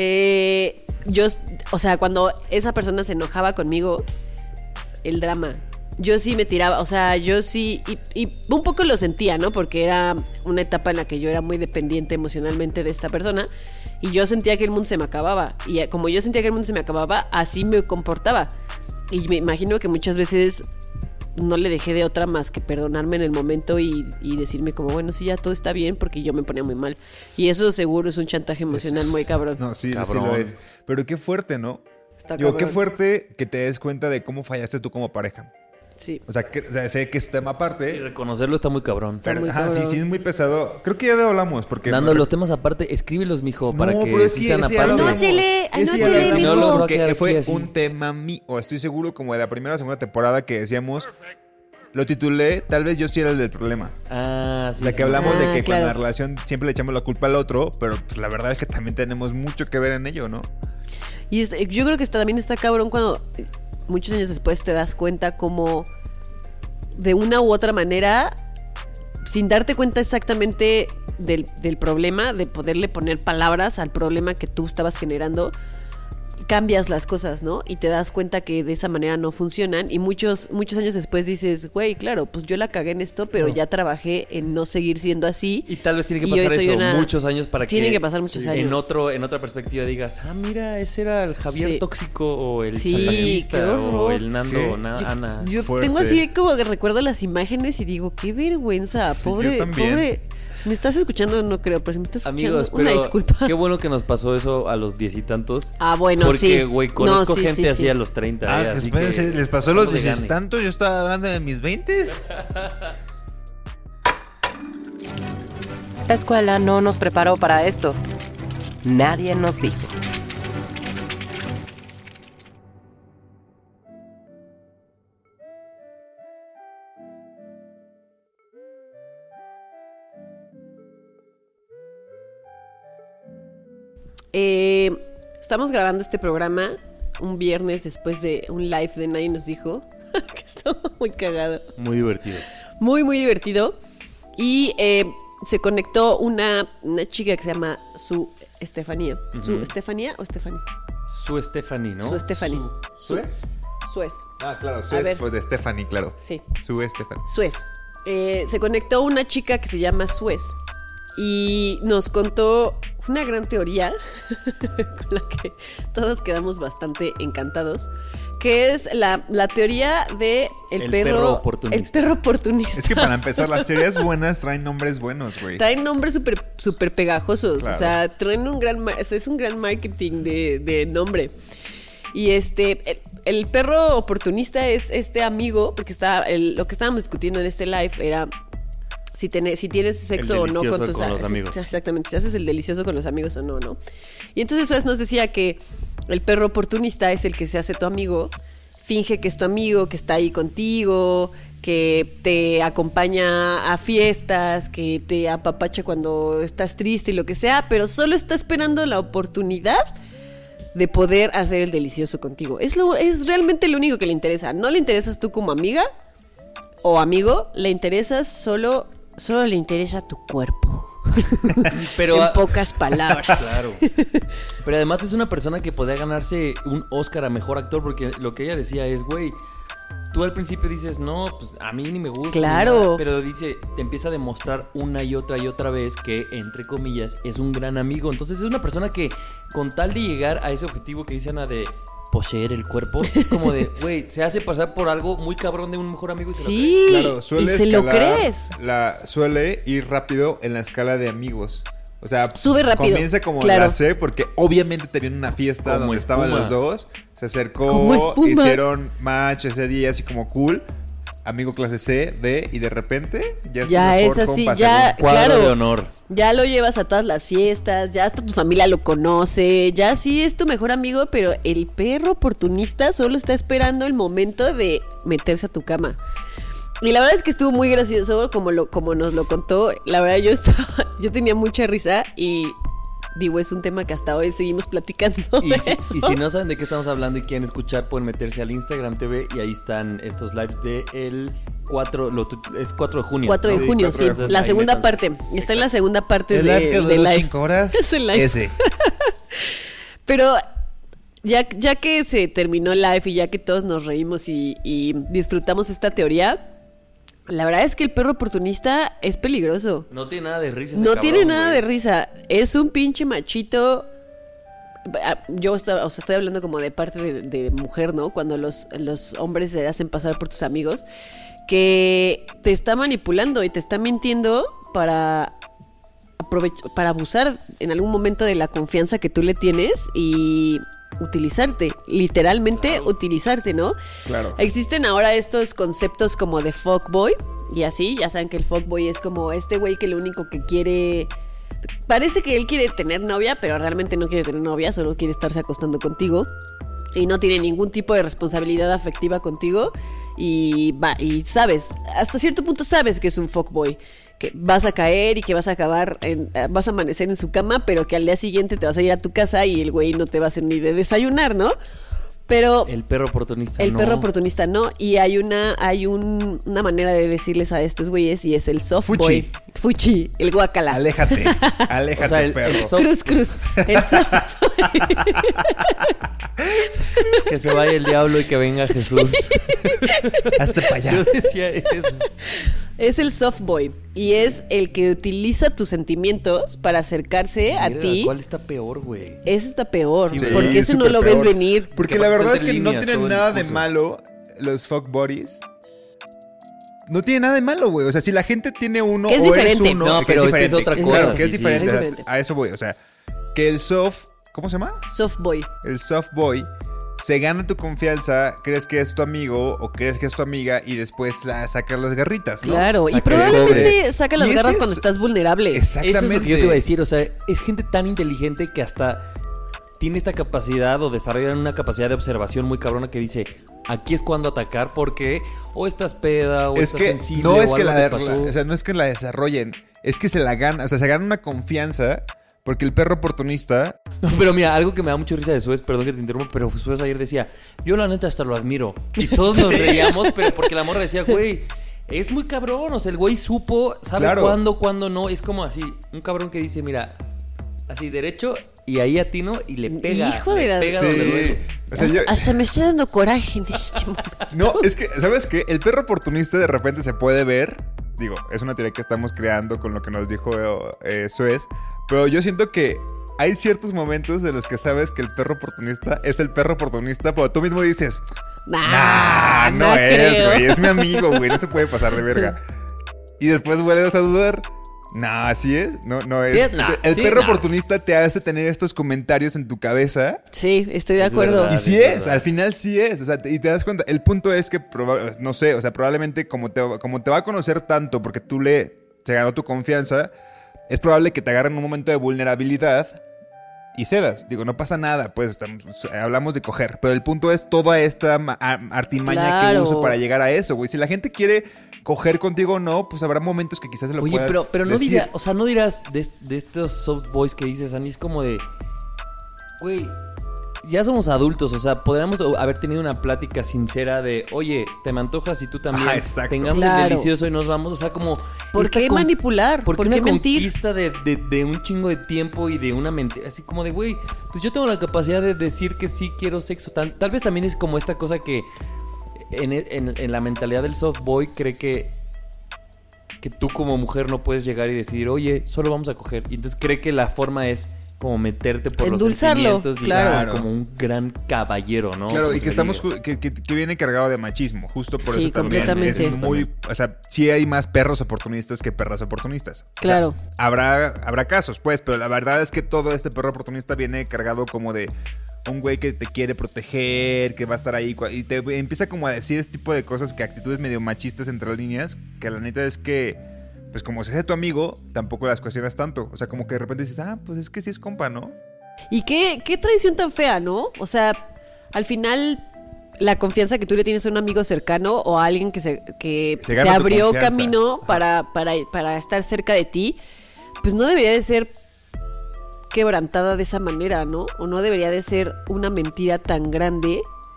Yo, o sea, cuando esa persona se enojaba conmigo, el drama. Yo sí me tiraba, o sea, yo sí, y un poco lo sentía, ¿no? Porque era una etapa en la que yo era muy dependiente emocionalmente de esta persona y yo sentía que el mundo se me acababa. Y como yo sentía que el mundo se me acababa, así me comportaba. Y me imagino que muchas veces no le dejé de otra más que perdonarme en el momento y decirme como, bueno, sí, ya todo está bien porque yo me ponía muy mal. Y eso seguro es un chantaje emocional muy cabrón. No, sí, Cabrón. sí lo es. Pero qué fuerte, ¿no? Está Digo, qué cabrón. fuerte que te des cuenta de cómo fallaste tú como pareja. Sí. O sea, sé que es tema Y aparte. reconocerlo está muy cabrón. Está Pero, muy ajá, sí, cabrón. sí, es muy pesado. Creo que ya lo hablamos. Porque Dando los temas aparte, escríbelos, mijo, para No, que pero es sí que sean ese ya lo aparte. hablamos. Anótele, Ese ya lo anótele, hablamos, mijo. No los va a que quedar fue aquí así. un tema mío. Estoy seguro como de la primera o segunda temporada que decíamos. Lo titulé, tal vez yo sí era el del problema. Ah, sí. La sí. que hablamos de que claro. con la relación siempre le echamos la culpa al otro, pero pues, la verdad es que también tenemos mucho que ver en ello, ¿no? Y yo creo que también está cabrón cuando muchos años después te das cuenta cómo de una u otra manera, sin darte cuenta exactamente del problema, de poderle poner palabras al problema que tú estabas generando, cambias las cosas, ¿no? Y te das cuenta que de esa manera no funcionan y muchos años después dices, güey, claro, pues yo la cagué en esto, pero ya trabajé en no seguir siendo así. Y tal vez tiene que pasar eso muchos años para que... Tienen que pasar muchos años. En otra perspectiva digas, mira, ese era el Javier tóxico o el qué chantajista horror. o el Nando o Ana. Yo Fuerte. tengo así como que recuerdo las imágenes y digo, qué vergüenza, pobre, yo también. pobre. ¿Me estás escuchando? No creo, pero si me estás escuchando, Amigos, una pero disculpa. qué bueno que nos pasó eso a los 10 y tantos. Ah, bueno, porque, sí. Porque, güey, conozco No, sí, gente sí, así sí. a los 30. Así espérense, que ¿les pasó a los no le 10 gane. tantos? Yo estaba hablando de mis 20s. La escuela no nos preparó para esto. Nadie nos dijo. Estamos grabando este programa un viernes después de un live de Nadie Nos Dijo, que estuvo muy cagado. Muy divertido. Muy, muy divertido. Y se conectó una chica que se llama Su Estefanía. ¿Su Estefanía o Estefanía? Su Stephanie, ¿no? Su Estefanía. ¿Suez? Suez. Ah, claro, A Suez, ver. pues de Stephanie, claro. Sí. Suez Stephanie. Suez. Se conectó una chica que se llama Suez y nos contó una gran teoría con la que todos quedamos bastante encantados, que es la teoría de el perro oportunista. El perro oportunista. Es que para empezar, las teorías buenas traen nombres buenos, güey. Traen nombres súper pegajosos. Claro. O sea, traen es un gran marketing de nombre. Y el perro oportunista es este amigo, porque lo que estábamos discutiendo en este live era si tienes sexo o no con tus los amigos. Exactamente, si haces el delicioso con los amigos o no, ¿no? Y entonces Suez nos decía que el perro oportunista es el que se hace tu amigo, finge que es tu amigo, que está ahí contigo, que te acompaña a fiestas, que te apapacha cuando estás triste y lo que sea, pero solo está esperando la oportunidad de poder hacer el delicioso contigo. Es realmente lo único que le interesa. No le interesas tú como amiga o amigo, le interesas solo le interesa tu cuerpo. Pero, en pocas palabras. Claro. Pero además es una persona que podría ganarse un Oscar a mejor actor, porque lo que ella decía es, güey, tú al principio dices, no, pues a mí ni me gusta. Claro. Ni nada, pero te empieza a demostrar una y otra vez que, entre comillas, es un gran amigo. Entonces es una persona que, con tal de llegar a ese objetivo que dice Ana de poseer el cuerpo, es como de, güey, se hace pasar por algo muy cabrón de un mejor amigo y se lo cree. Sí, Claro, suele y se lo escalar crees. Suele ir rápido en la escala de amigos. O sea, Sube rápido. Comienza como Claro. la C, porque obviamente te viene una fiesta Como donde estaban espuma. los dos. Se Como acercó, espuma. hicieron match ese día, así como cool. Amigo clase C, D, y de repente ya es tu Ya mejor es así, compa, ya, según. Cuadro claro. de honor. Ya lo llevas a todas las fiestas, ya hasta tu familia lo conoce, ya sí es tu mejor amigo, pero el perro oportunista solo está esperando el momento de meterse a tu cama. Y la verdad es que estuvo muy gracioso como nos lo contó. La verdad yo tenía mucha risa y digo, es un tema que hasta hoy seguimos platicando Y de si, eso. y si no saben de qué estamos hablando y quieren escuchar, pueden meterse al Instagram TV y ahí están estos lives de el 4, es 4 de junio. 4 de ¿no? junio, 4 sí. de junio. La Ahí segunda métanse. parte. Está en la segunda parte El live que de duró live. 5 horas. Es el live. Ese. Pero ya que se terminó el live y ya que todos nos reímos y disfrutamos esta teoría, la verdad es que el perro oportunista es peligroso. No tiene nada de risa. ese No cabrón, tiene nada güey. de risa. Es un pinche machito. Yo estoy hablando como de parte de mujer, ¿no? Cuando los hombres se hacen pasar por tus amigos, que te está manipulando y te está mintiendo para abusar en algún momento de la confianza que tú le tienes y utilizarte, literalmente utilizarte, ¿no? Claro. Existen ahora estos conceptos como de fuckboy y así, ya saben que el fuckboy es como este güey que lo único que quiere, parece que él quiere tener novia, pero realmente no quiere tener novia, solo quiere estarse acostando contigo y no tiene ningún tipo de responsabilidad afectiva contigo y sabes, hasta cierto punto sabes que es un fuckboy, que vas a caer y que vas a vas a amanecer en su cama, pero que al día siguiente te vas a ir a tu casa y el güey no te va a hacer ni de desayunar, ¿no? Pero El perro oportunista el no. perro oportunista no. Y hay una manera de decirles a estos güeyes y es el soft Fuchi. boy. Fuchi, el guacala. Aléjate, O sea, el perro. soft- Cruz. El soft boy. Que se vaya el diablo y que venga Jesús. Hazte para allá. Yo decía eso. Es el soft boy. Y es el que utiliza tus sentimientos para acercarse a Mira, ti. ¿cuál está peor, güey? Ese está peor. Sí, porque ese no súper lo peor. ves venir. Porque Que la aparte verdad está es que entre no líneas tienen todo el nada de discurso. malo los fuck buddies. No tiene nada de malo, güey. O sea, si la gente tiene uno Que es o diferente. eres uno, No, que pero es este es diferente. otra cosa, Claro, que es sí, sí. diferente. Es O sea, diferente. a eso voy. O sea, que el soft... ¿Cómo se llama? Soft boy. El soft boy se gana tu confianza, crees que es tu amigo o crees que es tu amiga y después la sacas las garritas, ¿no? Claro. Y Saca el probablemente cobre. saca las Y ese garras es- cuando estás vulnerable. Exactamente. Eso es lo que yo te iba a decir. O sea, es gente tan inteligente que hasta tiene esta capacidad o desarrollan una capacidad de observación muy cabrona que dice, aquí es cuando atacar porque o estás peda o Es estás que sensible no es o que algo la, te pasó. o sea, no es que la desarrollen, es que se la ganan, o sea, se ganan una confianza porque el perro oportunista No, pero mira, algo que me da mucha risa de Suez, perdón que te interrumpa, pero Suez ayer decía, yo la neta hasta lo admiro. Y todos nos reíamos, pero porque la morra decía, güey, es muy cabrón. O sea, el güey supo, sabe Claro. cuándo no. Es como así, un cabrón que dice, mira, así derecho y ahí atino y le pega. Hijo de le la- pega Sí. donde duele. O sea, yo- Hasta me está dando coraje en este momento. no, es que, ¿sabes qué? El perro oportunista de repente se puede ver, digo, es una teoría que estamos creando con lo que nos dijo Suez, pero yo siento que hay ciertos momentos de los que sabes que el perro oportunista es el perro oportunista, pero tú mismo dices, Nah, no es, creo. güey, es mi amigo, güey, no se puede pasar de verga. Y después vuelves a dudar. No, así es. No es. Sí es, no. El Sí, perro no. oportunista te hace tener estos comentarios en tu cabeza. Sí, estoy de Es acuerdo. verdad. Y sí es es, verdad. al final sí es. O sea, y te das cuenta. El punto es que, no sé, o sea, probablemente como te va a conocer tanto porque se ganó tu confianza, es probable que te agarren en un momento de vulnerabilidad y cedas. Digo, no pasa nada, pues hablamos de coger. Pero el punto es toda esta artimaña que Claro. uso para llegar a eso, güey. Si la gente quiere coger contigo o no, pues habrá momentos que quizás se lo Oye, puedas pero no decir. dirás, o sea, no dirás de estos soft boys que dices, Ani, es como de, güey, ya somos adultos, o sea, podríamos haber tenido una plática sincera de, oye, te me antojas y tú también, Ajá, exacto. tengamos Claro. el delicioso y nos vamos, o sea, como... ¿Por esta qué manipular? ¿Por ¿Por qué qué una mentir? conquista de un chingo de tiempo y de una mentira? Así como de, güey, pues yo tengo la capacidad de decir que sí quiero sexo. Tal vez también es como esta cosa que en la mentalidad del soft boy cree que tú como mujer no puedes llegar y decidir, oye, solo vamos a coger. Y entonces cree que la forma es como meterte por Endulzarlo, los sentimientos y claro. como un gran caballero, ¿no? Claro, Como y se que le estamos diga. que viene cargado de machismo, justo por Sí, eso también completamente. es muy, o sea, sí hay más perros oportunistas que perras oportunistas. O sea, Claro. habrá casos, pues, pero la verdad es que todo este perro oportunista viene cargado como de un güey que te quiere proteger, que va a estar ahí y te empieza como a decir este tipo de cosas, que actitudes medio machistas entre líneas, que la neta es que pues como se hace tu amigo, tampoco las cuestionas tanto. O sea, como que de repente dices, pues es que sí es compa, ¿no? Y qué traición tan fea, ¿no? O sea, al final, la confianza que tú le tienes a un amigo cercano o a alguien que se gana tu abrió confianza. camino para estar cerca de ti, pues no debería de ser quebrantada de esa manera, ¿no? O no debería de ser una mentira tan grande.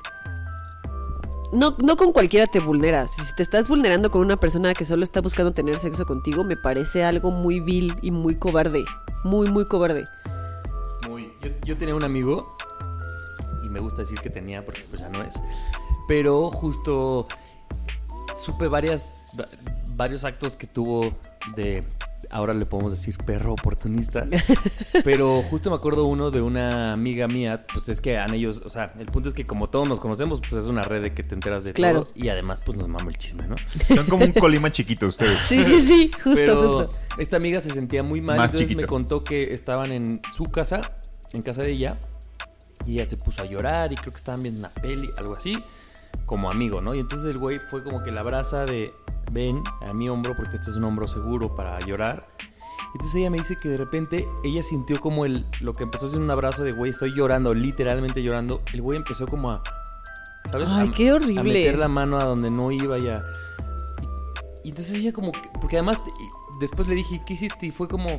No con cualquiera te vulneras. Si te estás vulnerando con una persona que solo está buscando tener sexo contigo, me parece algo muy vil y muy cobarde. Muy, muy cobarde. Yo tenía un amigo, y me gusta decir que tenía porque pues ya no es, pero justo supe varios actos que tuvo de, ahora le podemos decir perro oportunista, pero justo me acuerdo uno de una amiga mía, pues es que ellos, o sea, el punto es que como todos nos conocemos, pues es una red de que te enteras de Claro. todo, y además pues nos mama el chisme, ¿no? Son como un Colima chiquito ustedes. Sí, justo, Pero justo. esta amiga se sentía muy mal, Más entonces chiquito. me contó que estaban en su casa, en casa de ella, y ella se puso a llorar y creo que estaban viendo una peli, algo así, como amigo, ¿no? Y entonces el güey fue como que la abraza de, ven a mi hombro porque este es un hombro seguro para llorar. Entonces ella me dice que de repente ella sintió como lo que empezó a ser un abrazo de, güey, estoy llorando, literalmente llorando. El güey empezó como a, ¿sabes? Ay, qué horrible. A meter la mano a donde no iba ya. Y entonces ella como que, porque además después le dije, ¿qué hiciste? Y fue como,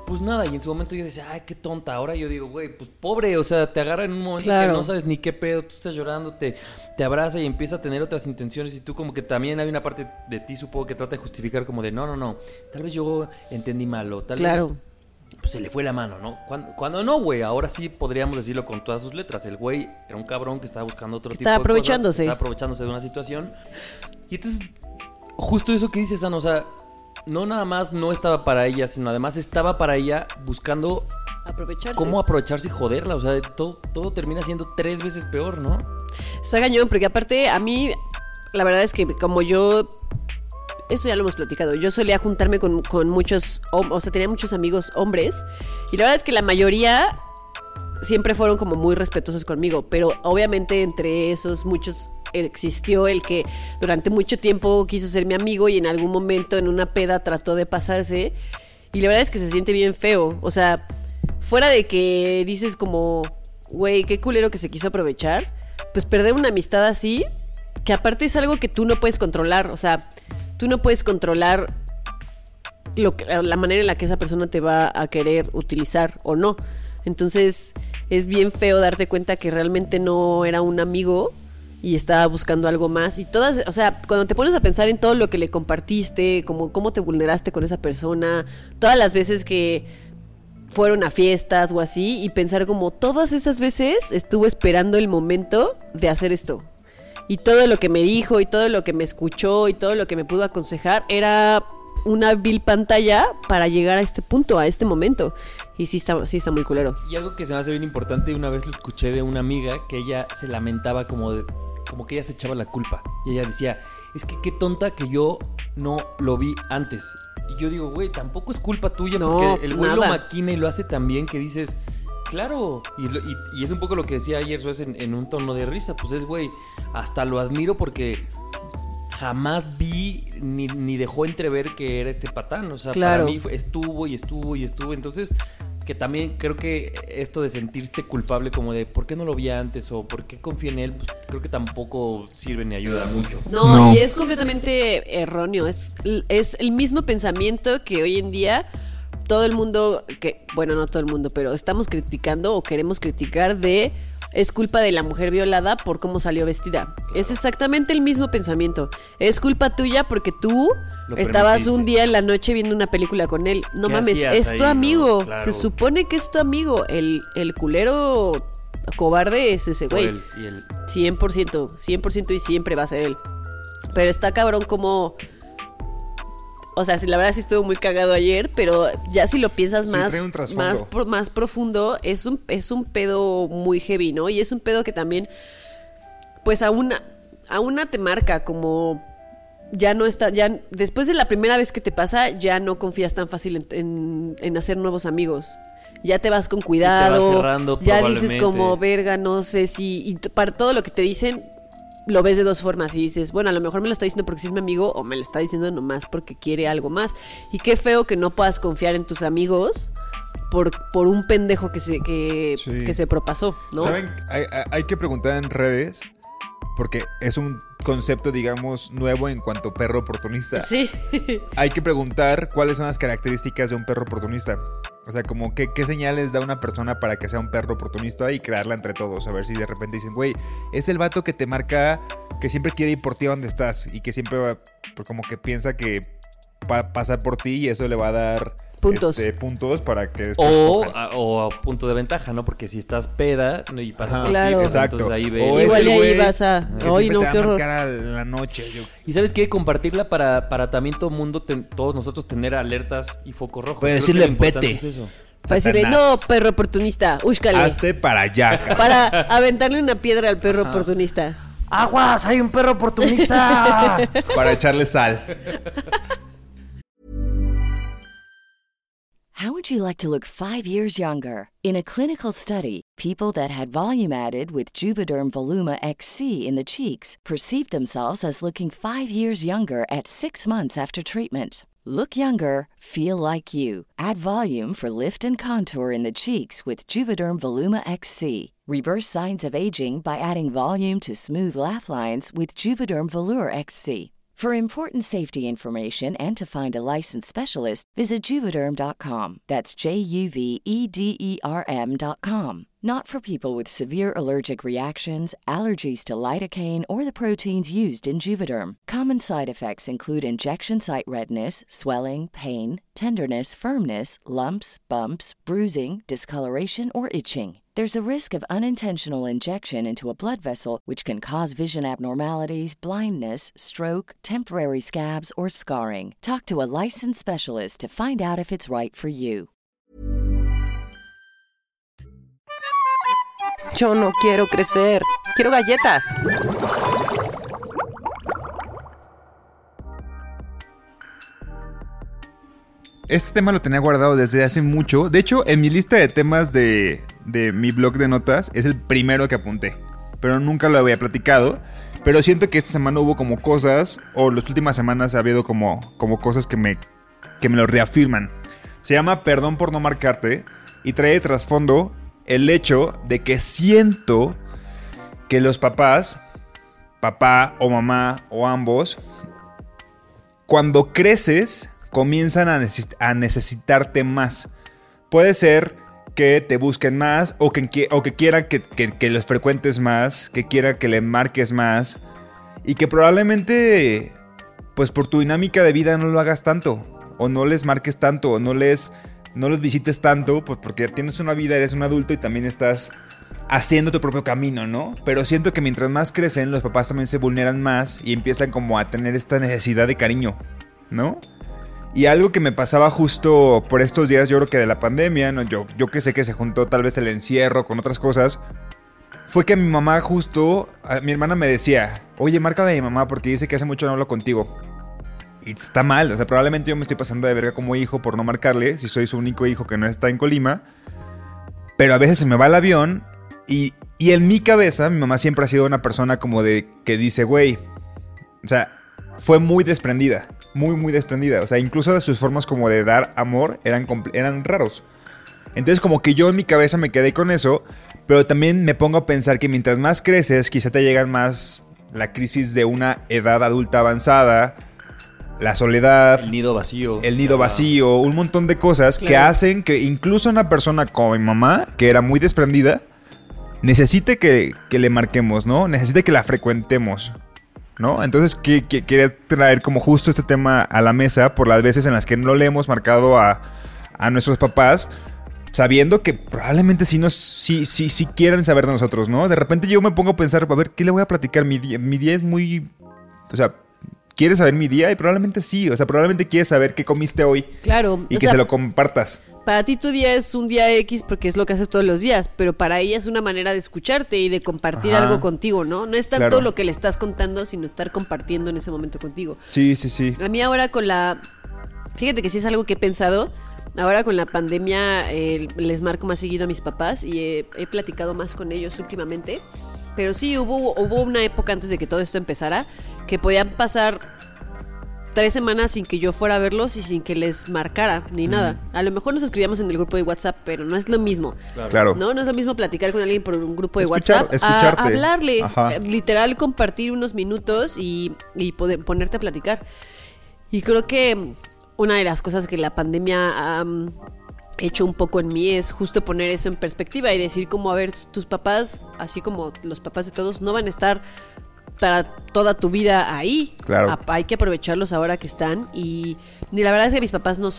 pues nada, y en su momento yo decía, ay, qué tonta. Ahora yo digo, güey, pues pobre, o sea, te agarra en un momento Claro. que no sabes ni qué pedo, tú estás llorando, te abraza y empieza a tener otras intenciones y tú como que también hay una parte de ti, supongo, que trata de justificar como de, no, tal vez yo entendí mal o tal vez pues, se le fue la mano, ¿no? Cuando no, güey, ahora sí podríamos decirlo con todas sus letras. El güey era un cabrón que estaba buscando otro tipo de aprovechándose. cosas, estaba aprovechándose de una situación. Y entonces, justo eso que dices, Ana, o sea, no nada más no estaba para ella, sino además estaba para ella buscando cómo aprovecharse y joderla. O sea, todo termina siendo 3 veces peor, ¿no? Está cañón, porque aparte a mí, la verdad es que como yo, eso ya lo hemos platicado, yo solía juntarme con muchos, o sea, tenía muchos amigos hombres, y la verdad es que la mayoría siempre fueron como muy respetuosos conmigo, pero obviamente entre esos muchos existió el que durante mucho tiempo quiso ser mi amigo y en algún momento en una peda trató de pasarse, y la verdad es que se siente bien feo. O sea, fuera de que dices como, güey, qué culero que se quiso aprovechar, pues perder una amistad así, que aparte es algo que tú no puedes controlar. O sea, tú no puedes controlar la manera en la que esa persona te va a querer utilizar o no. Entonces es bien feo darte cuenta que realmente no era un amigo y estaba buscando algo más. Y todas, o sea, cuando te pones a pensar en todo lo que le compartiste, como cómo te vulneraste con esa persona, todas las veces que fueron a fiestas o así, y pensar como todas esas veces estuvo esperando el momento de hacer esto. Y todo lo que me dijo y todo lo que me escuchó y todo lo que me pudo aconsejar era una vil pantalla para llegar a este punto, a este momento. Y sí está muy culero. Y algo que se me hace bien importante, una vez lo escuché de una amiga que ella se lamentaba como que ella se echaba la culpa. Y ella decía, es que qué tonta que yo no lo vi antes. Y yo digo, güey, tampoco es culpa tuya, no, porque el güey lo maquina y lo hace tan bien que dices, claro. Y es un poco lo que decía ayer Suez en un tono de risa. Pues es, güey, hasta lo admiro porque jamás vi ni dejó entrever que era este patán. O sea, claro, para mí estuvo. Entonces, que también creo que esto de sentirte culpable como de ¿por qué no lo vi antes? O ¿por qué confié en él? Pues creo que tampoco sirve ni ayuda mucho. No, y es completamente erróneo. Es el mismo pensamiento que hoy en día todo el mundo, bueno, no todo el mundo, pero estamos criticando o queremos criticar de es culpa de la mujer violada por cómo salió vestida. Claro. Es exactamente el mismo pensamiento. Es culpa tuya porque tú estabas un día en la noche viendo una película con él. No mames, es tu amigo. No, claro. Se supone que es tu amigo. El culero cobarde es ese güey. 100% y siempre va a ser él. Pero está cabrón como... O sea, la verdad sí estuvo muy cagado ayer, pero ya si lo piensas más profundo, es un pedo muy heavy, ¿no? Y es un pedo que también, pues a una te marca como ya no está, ya después de la primera vez que te pasa, ya no confías tan fácil en hacer nuevos amigos. Ya te vas con cuidado, te vas cerrando, ya dices como, verga, no sé si... Y para todo lo que te dicen... Lo ves de dos formas y dices, bueno, a lo mejor me lo está diciendo porque sí es mi amigo o me lo está diciendo nomás porque quiere algo más. Y qué feo que no puedas confiar en tus amigos por un pendejo que se propasó, ¿no? ¿Saben? Hay que preguntar en redes porque es un concepto, digamos, nuevo en cuanto a perro oportunista. Sí. Hay que preguntar cuáles son las características de un perro oportunista. O sea, como qué señales da una persona para que sea un perro oportunista y crearla entre todos. A ver si de repente dicen, güey, es el vato que te marca, que siempre quiere ir por ti a donde estás y que siempre va, pues como que piensa que va a pasar por ti y eso le va a dar puntos para que después o punto de ventaja, ¿no? Porque si estás peda y pasa por claro, ti, pues exacto. Entonces ahí o igual es el ahí vas a... Ay, no, qué horror. A la noche. Y ¿sabes qué? Compartirla para también todo mundo, todos nosotros tener alertas y focos rojos. Puedes decirle pete. Es eso. Para decirle, no, perro oportunista, úscale. Hazte para allá, cabrón. Para aventarle una piedra al perro oportunista. ¡Aguas! ¡Hay un perro oportunista! Para echarle sal. How would you like to look 5 years younger? In a clinical study, people that had volume added with Juvederm Voluma XC in the cheeks perceived themselves as looking 5 years younger at 6 months after treatment. Look younger, feel like you. Add volume for lift and contour in the cheeks with Juvederm Voluma XC. Reverse signs of aging by adding volume to smooth laugh lines with Juvederm Volure XC. For important safety information and to find a licensed specialist, visit Juvederm.com. That's JUVEDERM.com. Not for people with severe allergic reactions, allergies to lidocaine, or the proteins used in Juvederm. Common side effects include injection site redness, swelling, pain, tenderness, firmness, lumps, bumps, bruising, discoloration, or itching. There's a risk of unintentional injection into a blood vessel, which can cause vision abnormalities, blindness, stroke, temporary scabs, or scarring. Talk to a licensed specialist to find out if it's right for you. Yo no quiero crecer. Quiero galletas. Este tema lo tenía guardado desde hace mucho. De hecho, en mi lista de temas de mi blog de notas es el primero que apunté. Pero nunca lo había platicado. Pero siento que esta semana hubo como cosas, o las últimas semanas ha habido como cosas que me lo reafirman. Se llama Perdón por no marcarte y trae de trasfondo el hecho de que siento que los papás, papá o mamá o ambos, cuando creces comienzan a necesitarte más. Puede ser que te busquen más o que quieran que los frecuentes más, que quieran que le marques más y que probablemente pues por tu dinámica de vida no lo hagas tanto o no les marques tanto o no los visites tanto pues porque tienes una vida, eres un adulto y también estás haciendo tu propio camino, ¿no? Pero siento que mientras más crecen los papás también se vulneran más y empiezan como a tener esta necesidad de cariño, ¿no? Y algo que me pasaba justo por estos días, yo creo que de la pandemia, ¿no? Yo que sé que se juntó tal vez el encierro con otras cosas, fue que mi mamá justo, mi hermana me decía, oye, márcale a mi mamá porque dice que hace mucho no hablo contigo. Y está mal, o sea, probablemente yo me estoy pasando de verga como hijo por no marcarle, si soy su único hijo que no está en Colima, pero a veces se me va el avión y en mi cabeza, mi mamá siempre ha sido una persona como de que dice, güey, o sea, fue muy desprendida. Muy desprendida. O sea, incluso sus formas como de dar amor eran raros. Entonces como que yo en mi cabeza me quedé con eso. Pero también me pongo a pensar que mientras más creces, quizá te llegan más la crisis de una edad adulta avanzada, la soledad, el nido vacío, un montón de cosas que hacen que incluso una persona como mi mamá, que era muy desprendida, necesite que le marquemos, ¿no? Necesite que la frecuentemos, ¿no? Entonces quería traer como justo este tema a la mesa por las veces en las que no le hemos marcado a nuestros papás, sabiendo que probablemente sí quieran saber de nosotros, ¿no? De repente yo me pongo a pensar, a ver, ¿qué le voy a platicar? Mi día es muy... O sea, ¿quieres saber mi día? Y probablemente sí, o sea, probablemente quieres saber qué comiste hoy. Claro. Y que se lo compartas. Para ti tu día es un día X porque es lo que haces todos los días, pero para ella es una manera de escucharte y de compartir algo contigo, ¿no? No es tanto lo que le estás contando, sino estar compartiendo en ese momento contigo. Sí. A mí ahora fíjate que sí es algo que he pensado. Ahora con la pandemia les marco más seguido a mis papás y he platicado más con ellos últimamente. Pero sí, hubo una época antes de que todo esto empezara que podían pasar 3 semanas sin que yo fuera a verlos y sin que les marcara ni nada. A lo mejor nos escribíamos en el grupo de WhatsApp, pero no es lo mismo. Claro. No es lo mismo platicar con alguien por un grupo de WhatsApp a hablarle, literal compartir unos minutos y ponerte a platicar. Y creo que una de las cosas que la pandemia ha hecho un poco en mí es justo poner eso en perspectiva y decir como, a ver, tus papás, así como los papás de todos, no van a estar para toda tu vida ahí. Claro. Hay que aprovecharlos ahora que están. Y la verdad es que mis papás no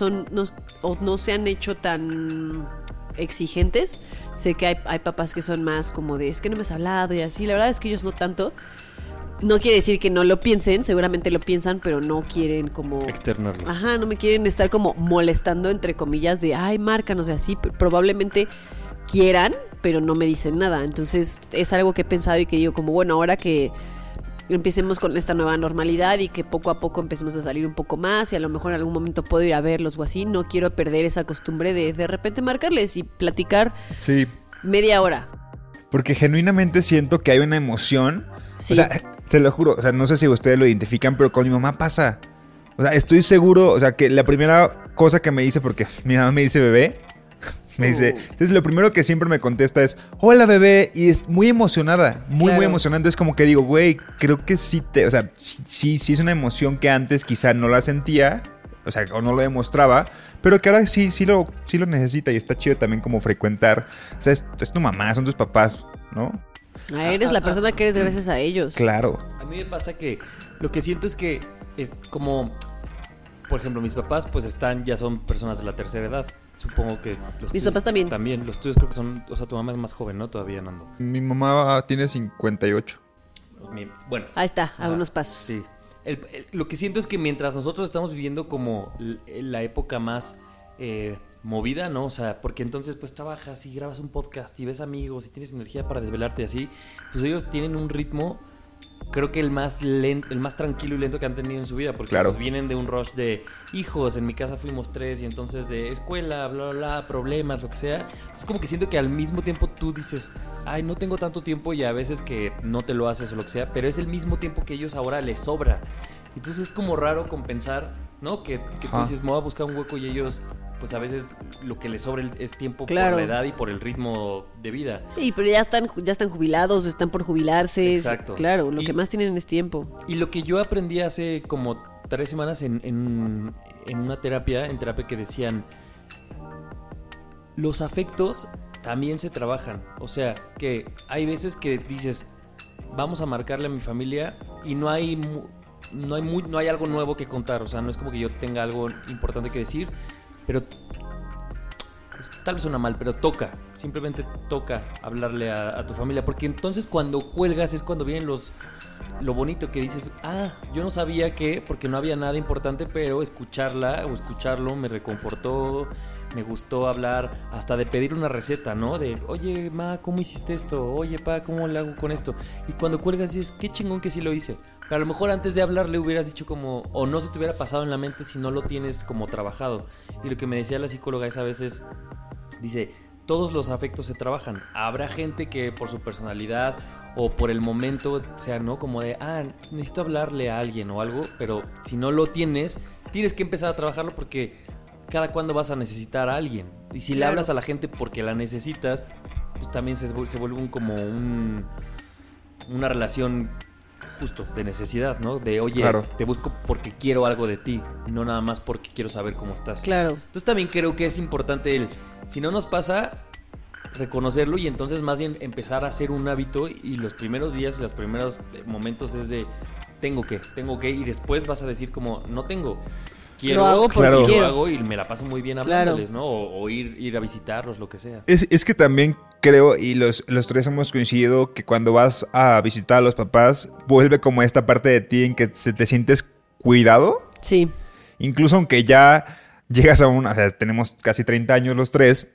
se han hecho tan exigentes. Sé que hay papás que son más como de, es que no me has hablado y así. La verdad es que ellos no tanto. No quiere decir que no lo piensen, seguramente lo piensan, pero no quieren como... externarlo. No me quieren estar como molestando, entre comillas, de, ay, márcanos, de así. Probablemente quieran, pero no me dicen nada. Entonces es algo que he pensado y que digo como, bueno, ahora que empecemos con esta nueva normalidad y que poco a poco empecemos a salir un poco más y a lo mejor en algún momento puedo ir a verlos o así, no quiero perder esa costumbre de repente marcarles y platicar media hora. Porque genuinamente siento que hay una emoción. Sí. O sea, te lo juro, o sea, no sé si ustedes lo identifican, pero con mi mamá pasa. O sea, estoy seguro, o sea, que la primera cosa que me dice, porque mi mamá me dice bebé, Me dice, entonces lo primero que siempre me contesta es, hola bebé, y es muy emocionada, muy emocionante. Es como que digo, güey, creo que sí o sea, sí es una emoción que antes quizá no la sentía, o sea, o no lo demostraba, pero que ahora sí lo necesita y está chido también como frecuentar. O sea, es tu mamá, son tus papás, ¿no? Eres la persona que eres gracias a ellos. Claro. A mí me pasa que lo que siento es que es como, por ejemplo, mis papás pues ya son personas de la tercera edad. Supongo que los mis papás también. También, los tuyos creo que son, o sea, tu mamá es más joven, ¿no? Todavía, Nando. Mi mamá tiene 58. Bueno. Ahí está, a unos pasos. Sí. Lo que siento es que mientras nosotros estamos viviendo como la época más movida, ¿no? O sea, porque entonces pues trabajas y grabas un podcast y ves amigos y tienes energía para desvelarte y así, pues ellos tienen un ritmo, creo que el más tranquilo y lento que han tenido en su vida, porque pues vienen de un rush de hijos, en mi casa fuimos 3 y entonces de escuela, bla, bla, bla, problemas, lo que sea. Es como que siento que al mismo tiempo tú dices, ay, no tengo tanto tiempo, y a veces que no te lo haces o lo que sea, pero es el mismo tiempo que ellos ahora les sobra. Entonces es como raro compensar, ¿no? Que tú dices, me voy a buscar un hueco, y ellos, pues a veces lo que les sobra es tiempo por la edad y por el ritmo de vida. Sí, pero ya están jubilados, están por jubilarse. Exacto. Claro, lo que más tienen es tiempo. Y lo que yo aprendí hace como 3 semanas en una terapia, que decían, los afectos también se trabajan. O sea, que hay veces que dices, vamos a marcarle a mi familia y no hay algo nuevo que contar. O sea, no es como que yo tenga algo importante que decir, pero tal vez suena mal, pero simplemente toca hablarle a tu familia, porque entonces cuando cuelgas es cuando vienen lo bonito, que dices, yo no sabía porque no había nada importante, pero escucharlo me reconfortó, me gustó hablar, hasta de pedir una receta, ¿no? De, oye, ma, ¿cómo hiciste esto? Oye, pa, ¿cómo le hago con esto? Y cuando cuelgas dices, qué chingón que sí lo hice. Pero a lo mejor antes de hablarle hubieras dicho como, o no se te hubiera pasado en la mente si no lo tienes como trabajado. Y lo que me decía la psicóloga esa vez es, dice, todos los afectos se trabajan. Habrá gente que por su personalidad o por el momento sea, ¿no? Como de, necesito hablarle a alguien o algo, pero si no lo tienes que empezar a trabajarlo, porque cada cuándo vas a necesitar a alguien. Y si le hablas a la gente porque la necesitas, pues también se vuelve como una relación justo de necesidad, ¿no? De, oye, te busco porque quiero algo de ti, no nada más porque quiero saber cómo estás. Claro. Entonces también creo que es importante si no nos pasa, reconocerlo, y entonces más bien empezar a hacer un hábito, y los primeros días y los primeros momentos es de tengo que, y después vas a decir como, no tengo. Quiero, lo hago porque quiero. Lo hago y me la paso muy bien hablándoles, ¿no? O ir a visitarlos, lo que sea. Es que también creo, y los tres hemos coincidido, que cuando vas a visitar a los papás, vuelve como esta parte de ti en que te sientes cuidado. Sí. Incluso aunque ya llegas a o sea, tenemos casi 30 años los tres.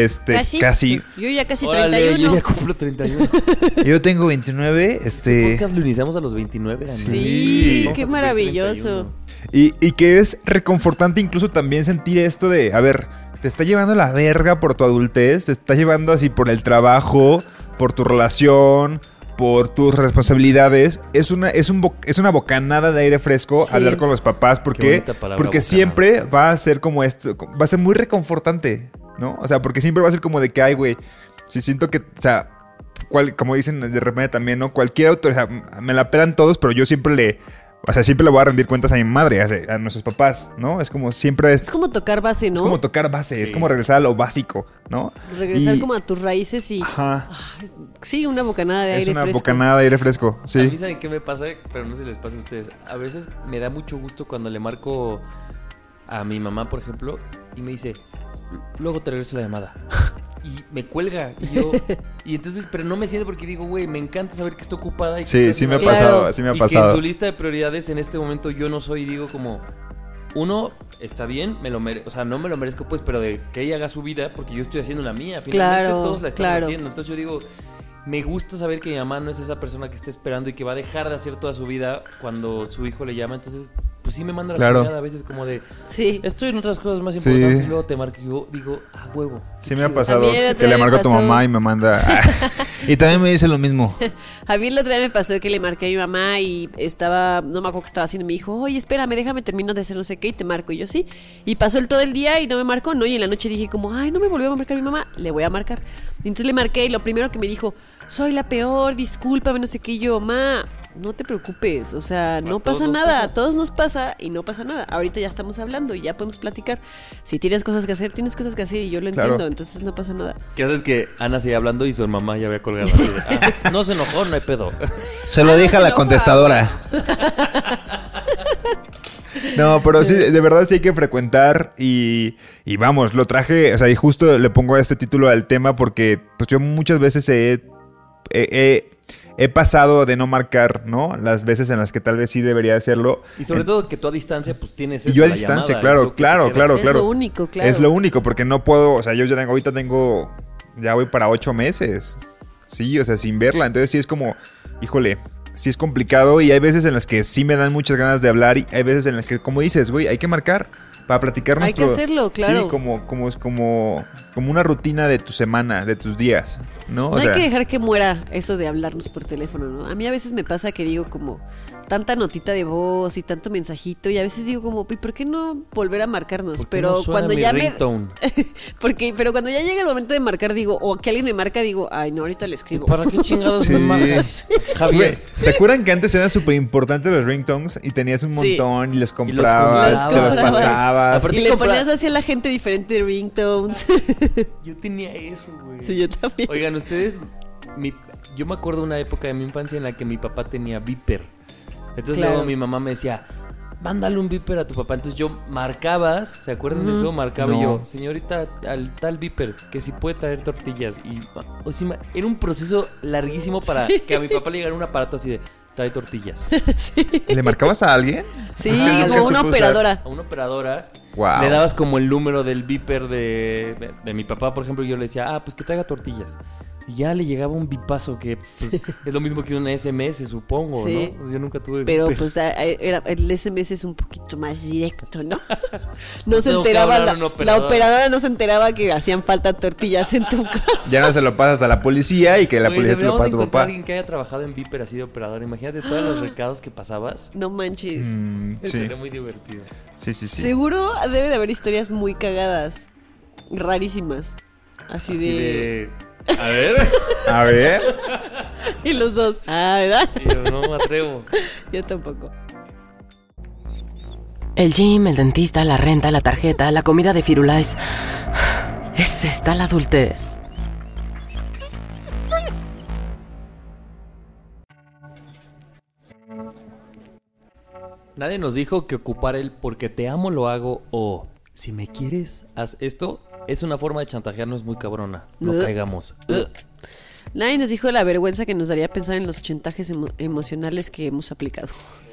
Casi. Yo ya casi Órale, 31. Yo ya cumplo 31. Yo tengo 29. Este podcast lo iniciamos a los 29 años. Sí, qué maravilloso. Y que es reconfortante incluso también sentir esto de, a ver, te está llevando la verga por tu adultez, te está llevando así por el trabajo, por tu relación, por tus responsabilidades. Es una bocanada de aire fresco hablar con los papás, porque siempre va a ser como esto, va a ser muy reconfortante, ¿no? O sea, porque siempre va a ser como de que, ay, güey, si siento que, o sea, como dicen de repente también, ¿no? Cualquier autor, o sea, me la pelan todos, pero yo siempre le voy a rendir cuentas a mi madre, a nuestros papás, ¿no? Es como siempre es como tocar base, ¿no? Es como tocar base, es como regresar a lo básico, ¿no? Regresar como a tus raíces y... Ajá. Sí, una bocanada de aire fresco. Es una bocanada de aire fresco, sí. A mí, ¿saben qué me pasa? Pero no sé si les pasa a ustedes. A veces me da mucho gusto cuando le marco a mi mamá, por ejemplo, y me dice, luego te regreso la llamada. Y me cuelga. Y entonces, pero no me siento, porque digo, güey, me encanta saber que está ocupada. Y sí me ha pasado, sí me ha pasado. Que en su lista de prioridades en este momento yo no soy, digo como, uno, está bien, o sea, no me lo merezco pues, pero de que ella haga su vida, porque yo estoy haciendo la mía. Finalmente todos la estamos haciendo. Entonces yo digo, me gusta saber que mi mamá no es esa persona que está esperando y que va a dejar de hacer toda su vida cuando su hijo le llama. Entonces, pues sí me manda la chingada a veces, como de, estoy en otras cosas más importantes, y luego te marco y yo digo, huevo. Sí me ha pasado que le marco a tu mamá y me manda Y también me dice lo mismo. A mí el otro día me pasó que le marqué a mi mamá y estaba, no me acuerdo qué estaba haciendo, y me dijo, oye, espérame, déjame termino de hacer no sé qué y te marco. Y yo sí. Y pasó todo el día y no me marcó, ¿no? Y en la noche dije como, ay, no me volvió a marcar mi mamá, le voy a marcar. Y entonces le marqué y lo primero que me dijo, soy la peor, discúlpame, no sé qué. Y yo, ma, no te preocupes, o sea, no pasa nada, a todos nos pasa y no pasa nada. Ahorita ya estamos hablando y ya podemos platicar. Si tienes cosas que hacer, tienes cosas que hacer y yo lo entiendo, entonces no pasa nada. ¿Qué haces? Que Ana sigue hablando y su mamá ya había colgado así de, no se enojó, no hay pedo. Se lo dije a la contestadora. No, pero sí, de verdad sí hay que frecuentar y vamos, lo traje, o sea, y justo le pongo este título al tema porque pues yo muchas veces he pasado de no marcar, ¿no? Las veces en las que tal vez sí debería hacerlo. Y sobre todo que tú a distancia pues tienes eso. Y yo a distancia, claro. Es lo único, claro. Es lo único, porque no puedo, o sea, yo ya ya voy para 8 meses. Sí, o sea, sin verla. Entonces sí es como, híjole, sí es complicado y hay veces en las que sí me dan muchas ganas de hablar y hay veces en las que, como dices, güey, hay que marcar para platicar Hay que hacerlo, claro. Sí, como una rutina de tu semana, de tus días, ¿no? No hay que dejar que muera eso de hablarnos por teléfono, ¿no? A mí a veces me pasa que digo como tanta notita de voz y tanto mensajito y a veces digo como, ¿y por qué no volver a marcarnos? Pero no cuando mi ya ringtone? pero cuando ya llega el momento de marcar digo, o que alguien me marca digo, ay no, ahorita le escribo. ¿Para qué chingados me marcas? Javier. ¿Se acuerdan que antes eran súper importantes los ringtones y tenías un montón y los comprabas, te los pasabas? Y le ponías así a la gente diferente ringtones. Yo tenía eso, güey. Sí, yo también. Oigan, ustedes, yo me acuerdo de una época de mi infancia en la que mi papá tenía Viper. Entonces luego mi mamá me decía, mándale un Viper a tu papá. Entonces yo marcabas, ¿se acuerdan de eso? Marcaba y yo, señorita, al tal Viper, que si puede traer tortillas. Y o sea, era un proceso larguísimo para que a mi papá le llegara un aparato así de, trae tortillas. Sí. ¿Le marcabas a alguien? Sí, como una operadora. A una operadora. Wow. Le dabas como el número del Viper de mi papá, por ejemplo, y yo le decía, pues que traiga tortillas. Y ya le llegaba un bipazo que pues, es lo mismo que una SMS, supongo, sí. ¿no? Pues yo nunca tuve pero Viper. Pues el SMS es un poquito más directo, ¿no? No se enteraba, la operadora no se enteraba que hacían falta tortillas en tu casa. Ya no se lo pasas a la policía y que la policía te lo pasa a tu papá. Alguien que haya trabajado en Viper así de operador. Imagínate todos los recados que pasabas. No manches. Sería muy divertido. Sí. Seguro debe de haber historias muy cagadas, rarísimas. Así de... A ver. Y los dos. ¿Verdad? Y yo no me atrevo. Yo tampoco. El gym, el dentista, la renta, la tarjeta, la comida de Firulais. Es esta la adultez. Nadie nos dijo que ocupar el porque te amo lo hago o si me quieres haz esto es una forma de chantajearnos muy cabrona. No caigamos. Nadie nos dijo la vergüenza que nos daría pensar en los chantajes emocionales que hemos aplicado.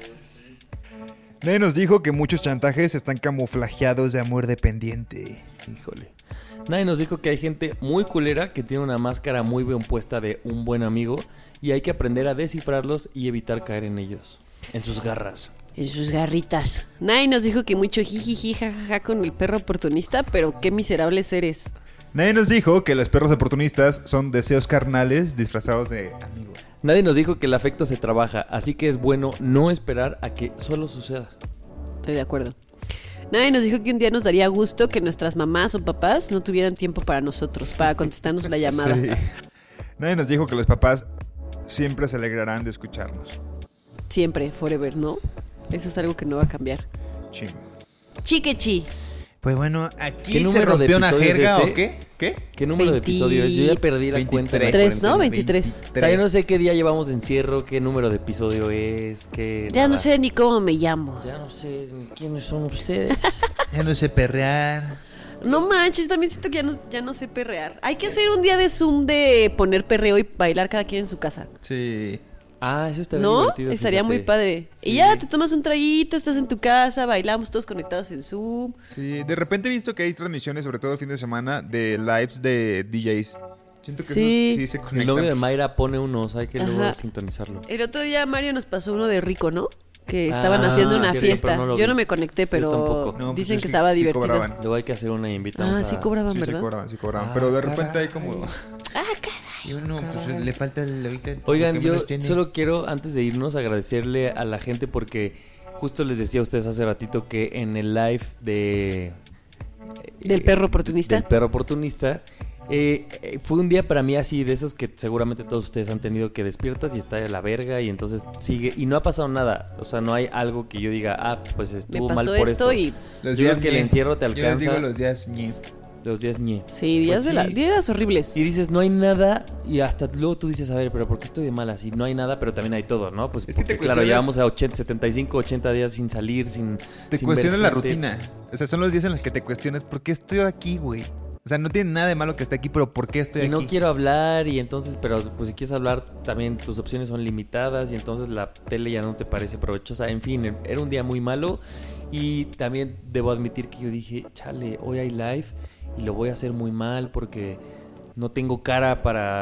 Nadie nos dijo que muchos chantajes están camuflajeados de amor dependiente. Híjole. Nadie nos dijo que hay gente muy culera que tiene una máscara muy bien puesta de un buen amigo y hay que aprender a descifrarlos y evitar caer en ellos. En sus garras. En sus garritas. Nadie nos dijo que mucho jijiji jajaja con el perro oportunista, pero qué miserables eres. Nadie nos dijo que los perros oportunistas son deseos carnales disfrazados de amigos. Nadie nos dijo que el afecto se trabaja, así que es bueno no esperar a que solo suceda. Estoy de acuerdo. Nadie nos dijo que un día nos daría gusto que nuestras mamás o papás no tuvieran tiempo para nosotros, para contestarnos la llamada. Sí. Nadie nos dijo que los papás siempre se alegrarán de escucharnos. Siempre, forever, ¿no? Eso es algo que no va a cambiar. Chiquechi. Pues bueno, aquí se rompió una jerga o qué? ¿Qué número de episodio es? Yo ya perdí la cuenta. 23, ¿no? 23. O sea, yo no sé qué día llevamos de encierro, qué número de episodio es, qué... Ya no sé ni cómo me llamo. Ya no sé quiénes son ustedes. Ya no sé perrear. No manches, también siento que ya no sé perrear. Hay que hacer un día de Zoom de poner perreo y bailar cada quien en su casa. Sí. Ah, eso estaría ¿no? divertido. Estaría muy padre. Sí. Y ya te tomas un traguito, estás en tu casa, bailamos todos conectados en Zoom. Sí, de repente he visto que hay transmisiones, sobre todo el fin de semana, de lives de DJs. Siento que eso sí se conecta. El novio de Mayra pone unos, hay que luego sintonizarlo. El otro día Mario nos pasó uno de Rico, ¿no? Que estaban haciendo una fiesta. Yo no me conecté, pero dicen que estaba divertido. Cobraban. Luego hay que hacer una invitación. Sí cobraban, ¿verdad? Sí cobraban. Pero de repente hay como... caray. Yo no, pues le falta ahorita. Oigan, yo solo quiero, antes de irnos, agradecerle a la gente porque justo les decía a ustedes hace ratito que en el live del perro oportunista. Del perro oportunista. Fue un día para mí así de esos que seguramente todos ustedes han tenido, que despiertas y está de la verga y entonces sigue y no ha pasado nada, o sea, no hay algo que yo diga, pues estuvo mal por esto. Y yo creo que el encierro te alcanza. Yo les digo los días ñe. Los días ñe. Sí, días horribles. Y dices, no hay nada y hasta luego tú dices, a ver, pero ¿por qué estoy de malas? Y no hay nada, pero también hay todo, ¿no? Pues es porque, claro, llevamos a 75, 80 días sin salir, sin cuestionas la rutina. O sea, son los días en los que te cuestionas, ¿por qué estoy aquí, güey? O sea, no tiene nada de malo que esté aquí, pero ¿por qué estoy aquí? Y no quiero hablar y entonces, pero pues si quieres hablar también tus opciones son limitadas y entonces la tele ya no te parece provechosa. En fin, era un día muy malo y también debo admitir que yo dije, chale, hoy hay live y lo voy a hacer muy mal porque no tengo cara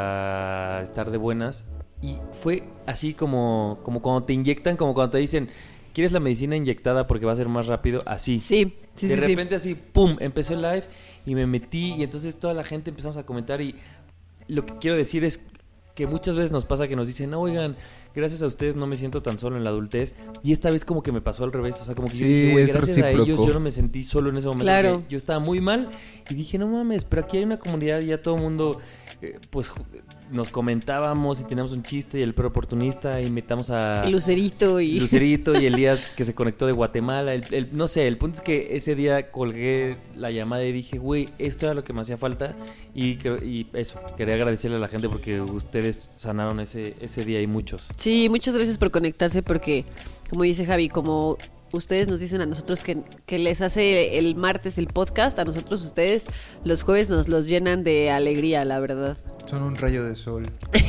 para estar de buenas. Y fue así como cuando te inyectan, como cuando te dicen, ¿quieres la medicina inyectada porque va a ser más rápido? Así. Sí. De repente así, pum, empezó el live y me metí y entonces toda la gente empezamos a comentar y lo que quiero decir es que muchas veces nos pasa que nos dicen, no, oigan, gracias a ustedes no me siento tan solo en la adultez, y esta vez como que me pasó al revés, o sea, como que yo dije, güey, gracias a ellos yo no me sentí solo en ese momento. Claro. Yo estaba muy mal y dije, no mames, pero aquí hay una comunidad y ya todo el mundo pues nos comentábamos y teníamos un chiste y el perro oportunista y invitamos a Lucerito y Elías que se conectó de Guatemala, no sé, el punto es que ese día colgué la llamada y dije, güey, esto era lo que me hacía falta y eso, quería agradecerle a la gente porque ustedes sanaron ese día y muchos. Sí, muchas gracias por conectarse porque, como dice Javi, como ustedes nos dicen a nosotros que les hace el martes el podcast, a nosotros ustedes los jueves nos los llenan de alegría, la verdad. Son un rayo de sol.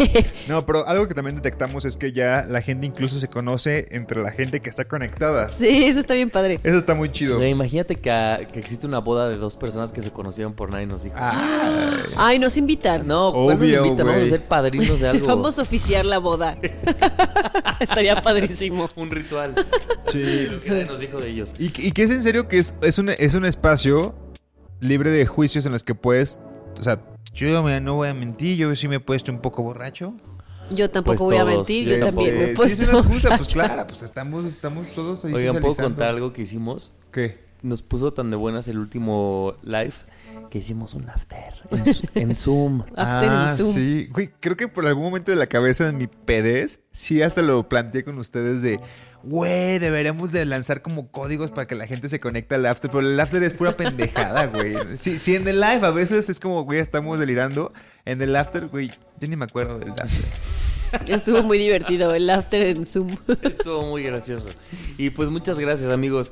No, pero algo que también detectamos es que ya la gente incluso se conoce entre la gente que está conectada. Sí, eso está bien padre. Eso está muy chido. Güey, imagínate que existe una boda de dos personas que se conocieron por Nadie Nos Dijo. Ay, nos invitan. No, ¿cuál nos invitan? Vamos a ser padrinos de algo. Vamos a oficiar la boda. Sí. Estaría padrísimo. Un ritual. Sí. Lo que Nadie Nos Dijo de ellos. Y que es en serio que es un espacio libre de juicios en los que puedes, o sea, yo no voy a mentir, yo sí me he puesto un poco borracho. Yo tampoco voy a mentir, yo también me he puesto si es una excusa, pues claro, pues estamos todos ahí. Oigan, ¿puedo contar algo que hicimos? ¿Qué? Nos puso tan de buenas el último live que hicimos un after en Zoom. After en Zoom. Sí, güey, creo que por algún momento de la cabeza de mi pedez, sí hasta lo planteé con ustedes de, güey, deberíamos de lanzar como códigos para que la gente se conecte al after, pero el after es pura pendejada, güey. Sí, en el live a veces es como, güey, estamos delirando. En el after, güey, yo ni me acuerdo del after. Estuvo muy divertido el after en Zoom. Estuvo muy gracioso. Y pues muchas gracias, amigos.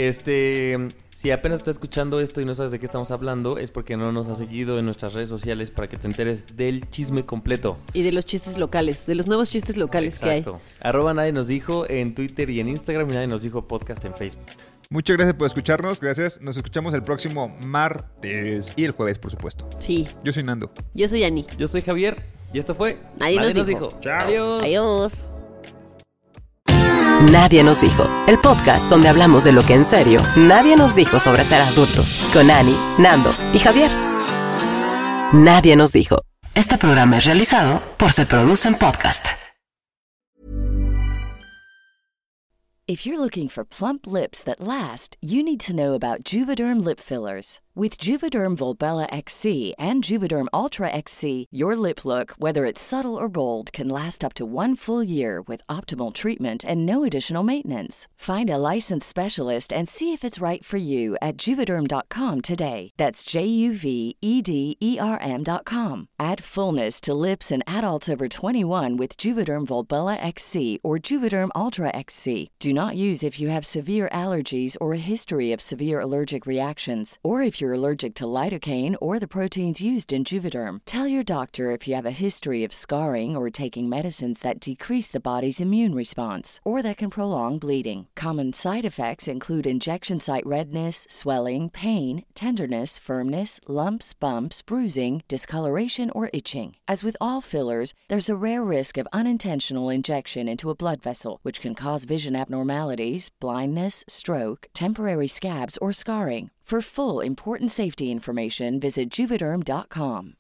Si apenas estás escuchando esto y no sabes de qué estamos hablando, es porque no nos has seguido en nuestras redes sociales para que te enteres del chisme completo. Y de los chistes locales, de los nuevos chistes locales. Exacto. Que hay. @Nadie Nos Dijo en Twitter y en Instagram y Nadie Nos Dijo podcast en Facebook. Muchas gracias por escucharnos, gracias. Nos escuchamos el próximo martes y el jueves, por supuesto. Sí. Yo soy Nando. Yo soy Ani. Yo soy Javier y esto fue Nadie nos dijo. Chao. Adiós. Adiós. Nadie nos dijo, el podcast donde hablamos de lo que en serio nadie nos dijo sobre ser adultos, con Ani, Nando y Javier. Nadie nos dijo. Este programa es realizado por Se Producen Podcast. If you're looking for plump lips that last, you need to know about Juvederm lip fillers. With Juvederm Volbella XC and Juvederm Ultra XC, your lip look, whether it's subtle or bold, can last up to 1 full year with optimal treatment and no additional maintenance. Find a licensed specialist and see if it's right for you at Juvederm.com today. That's JUVEDERM.com. Add fullness to lips in adults over 21 with Juvederm Volbella XC or Juvederm Ultra XC. Do not use if you have severe allergies or a history of severe allergic reactions, or if you're allergic to lidocaine or the proteins used in Juvederm. Tell your doctor if you have a history of scarring or taking medicines that decrease the body's immune response or that can prolong bleeding. Common side effects include injection site redness, swelling, pain, tenderness, firmness, lumps, bumps, bruising, discoloration, or itching. As with all fillers, there's a rare risk of unintentional injection into a blood vessel, which can cause vision abnormalities, blindness, stroke, temporary scabs, or scarring. For full, important safety information, visit Juvederm.com.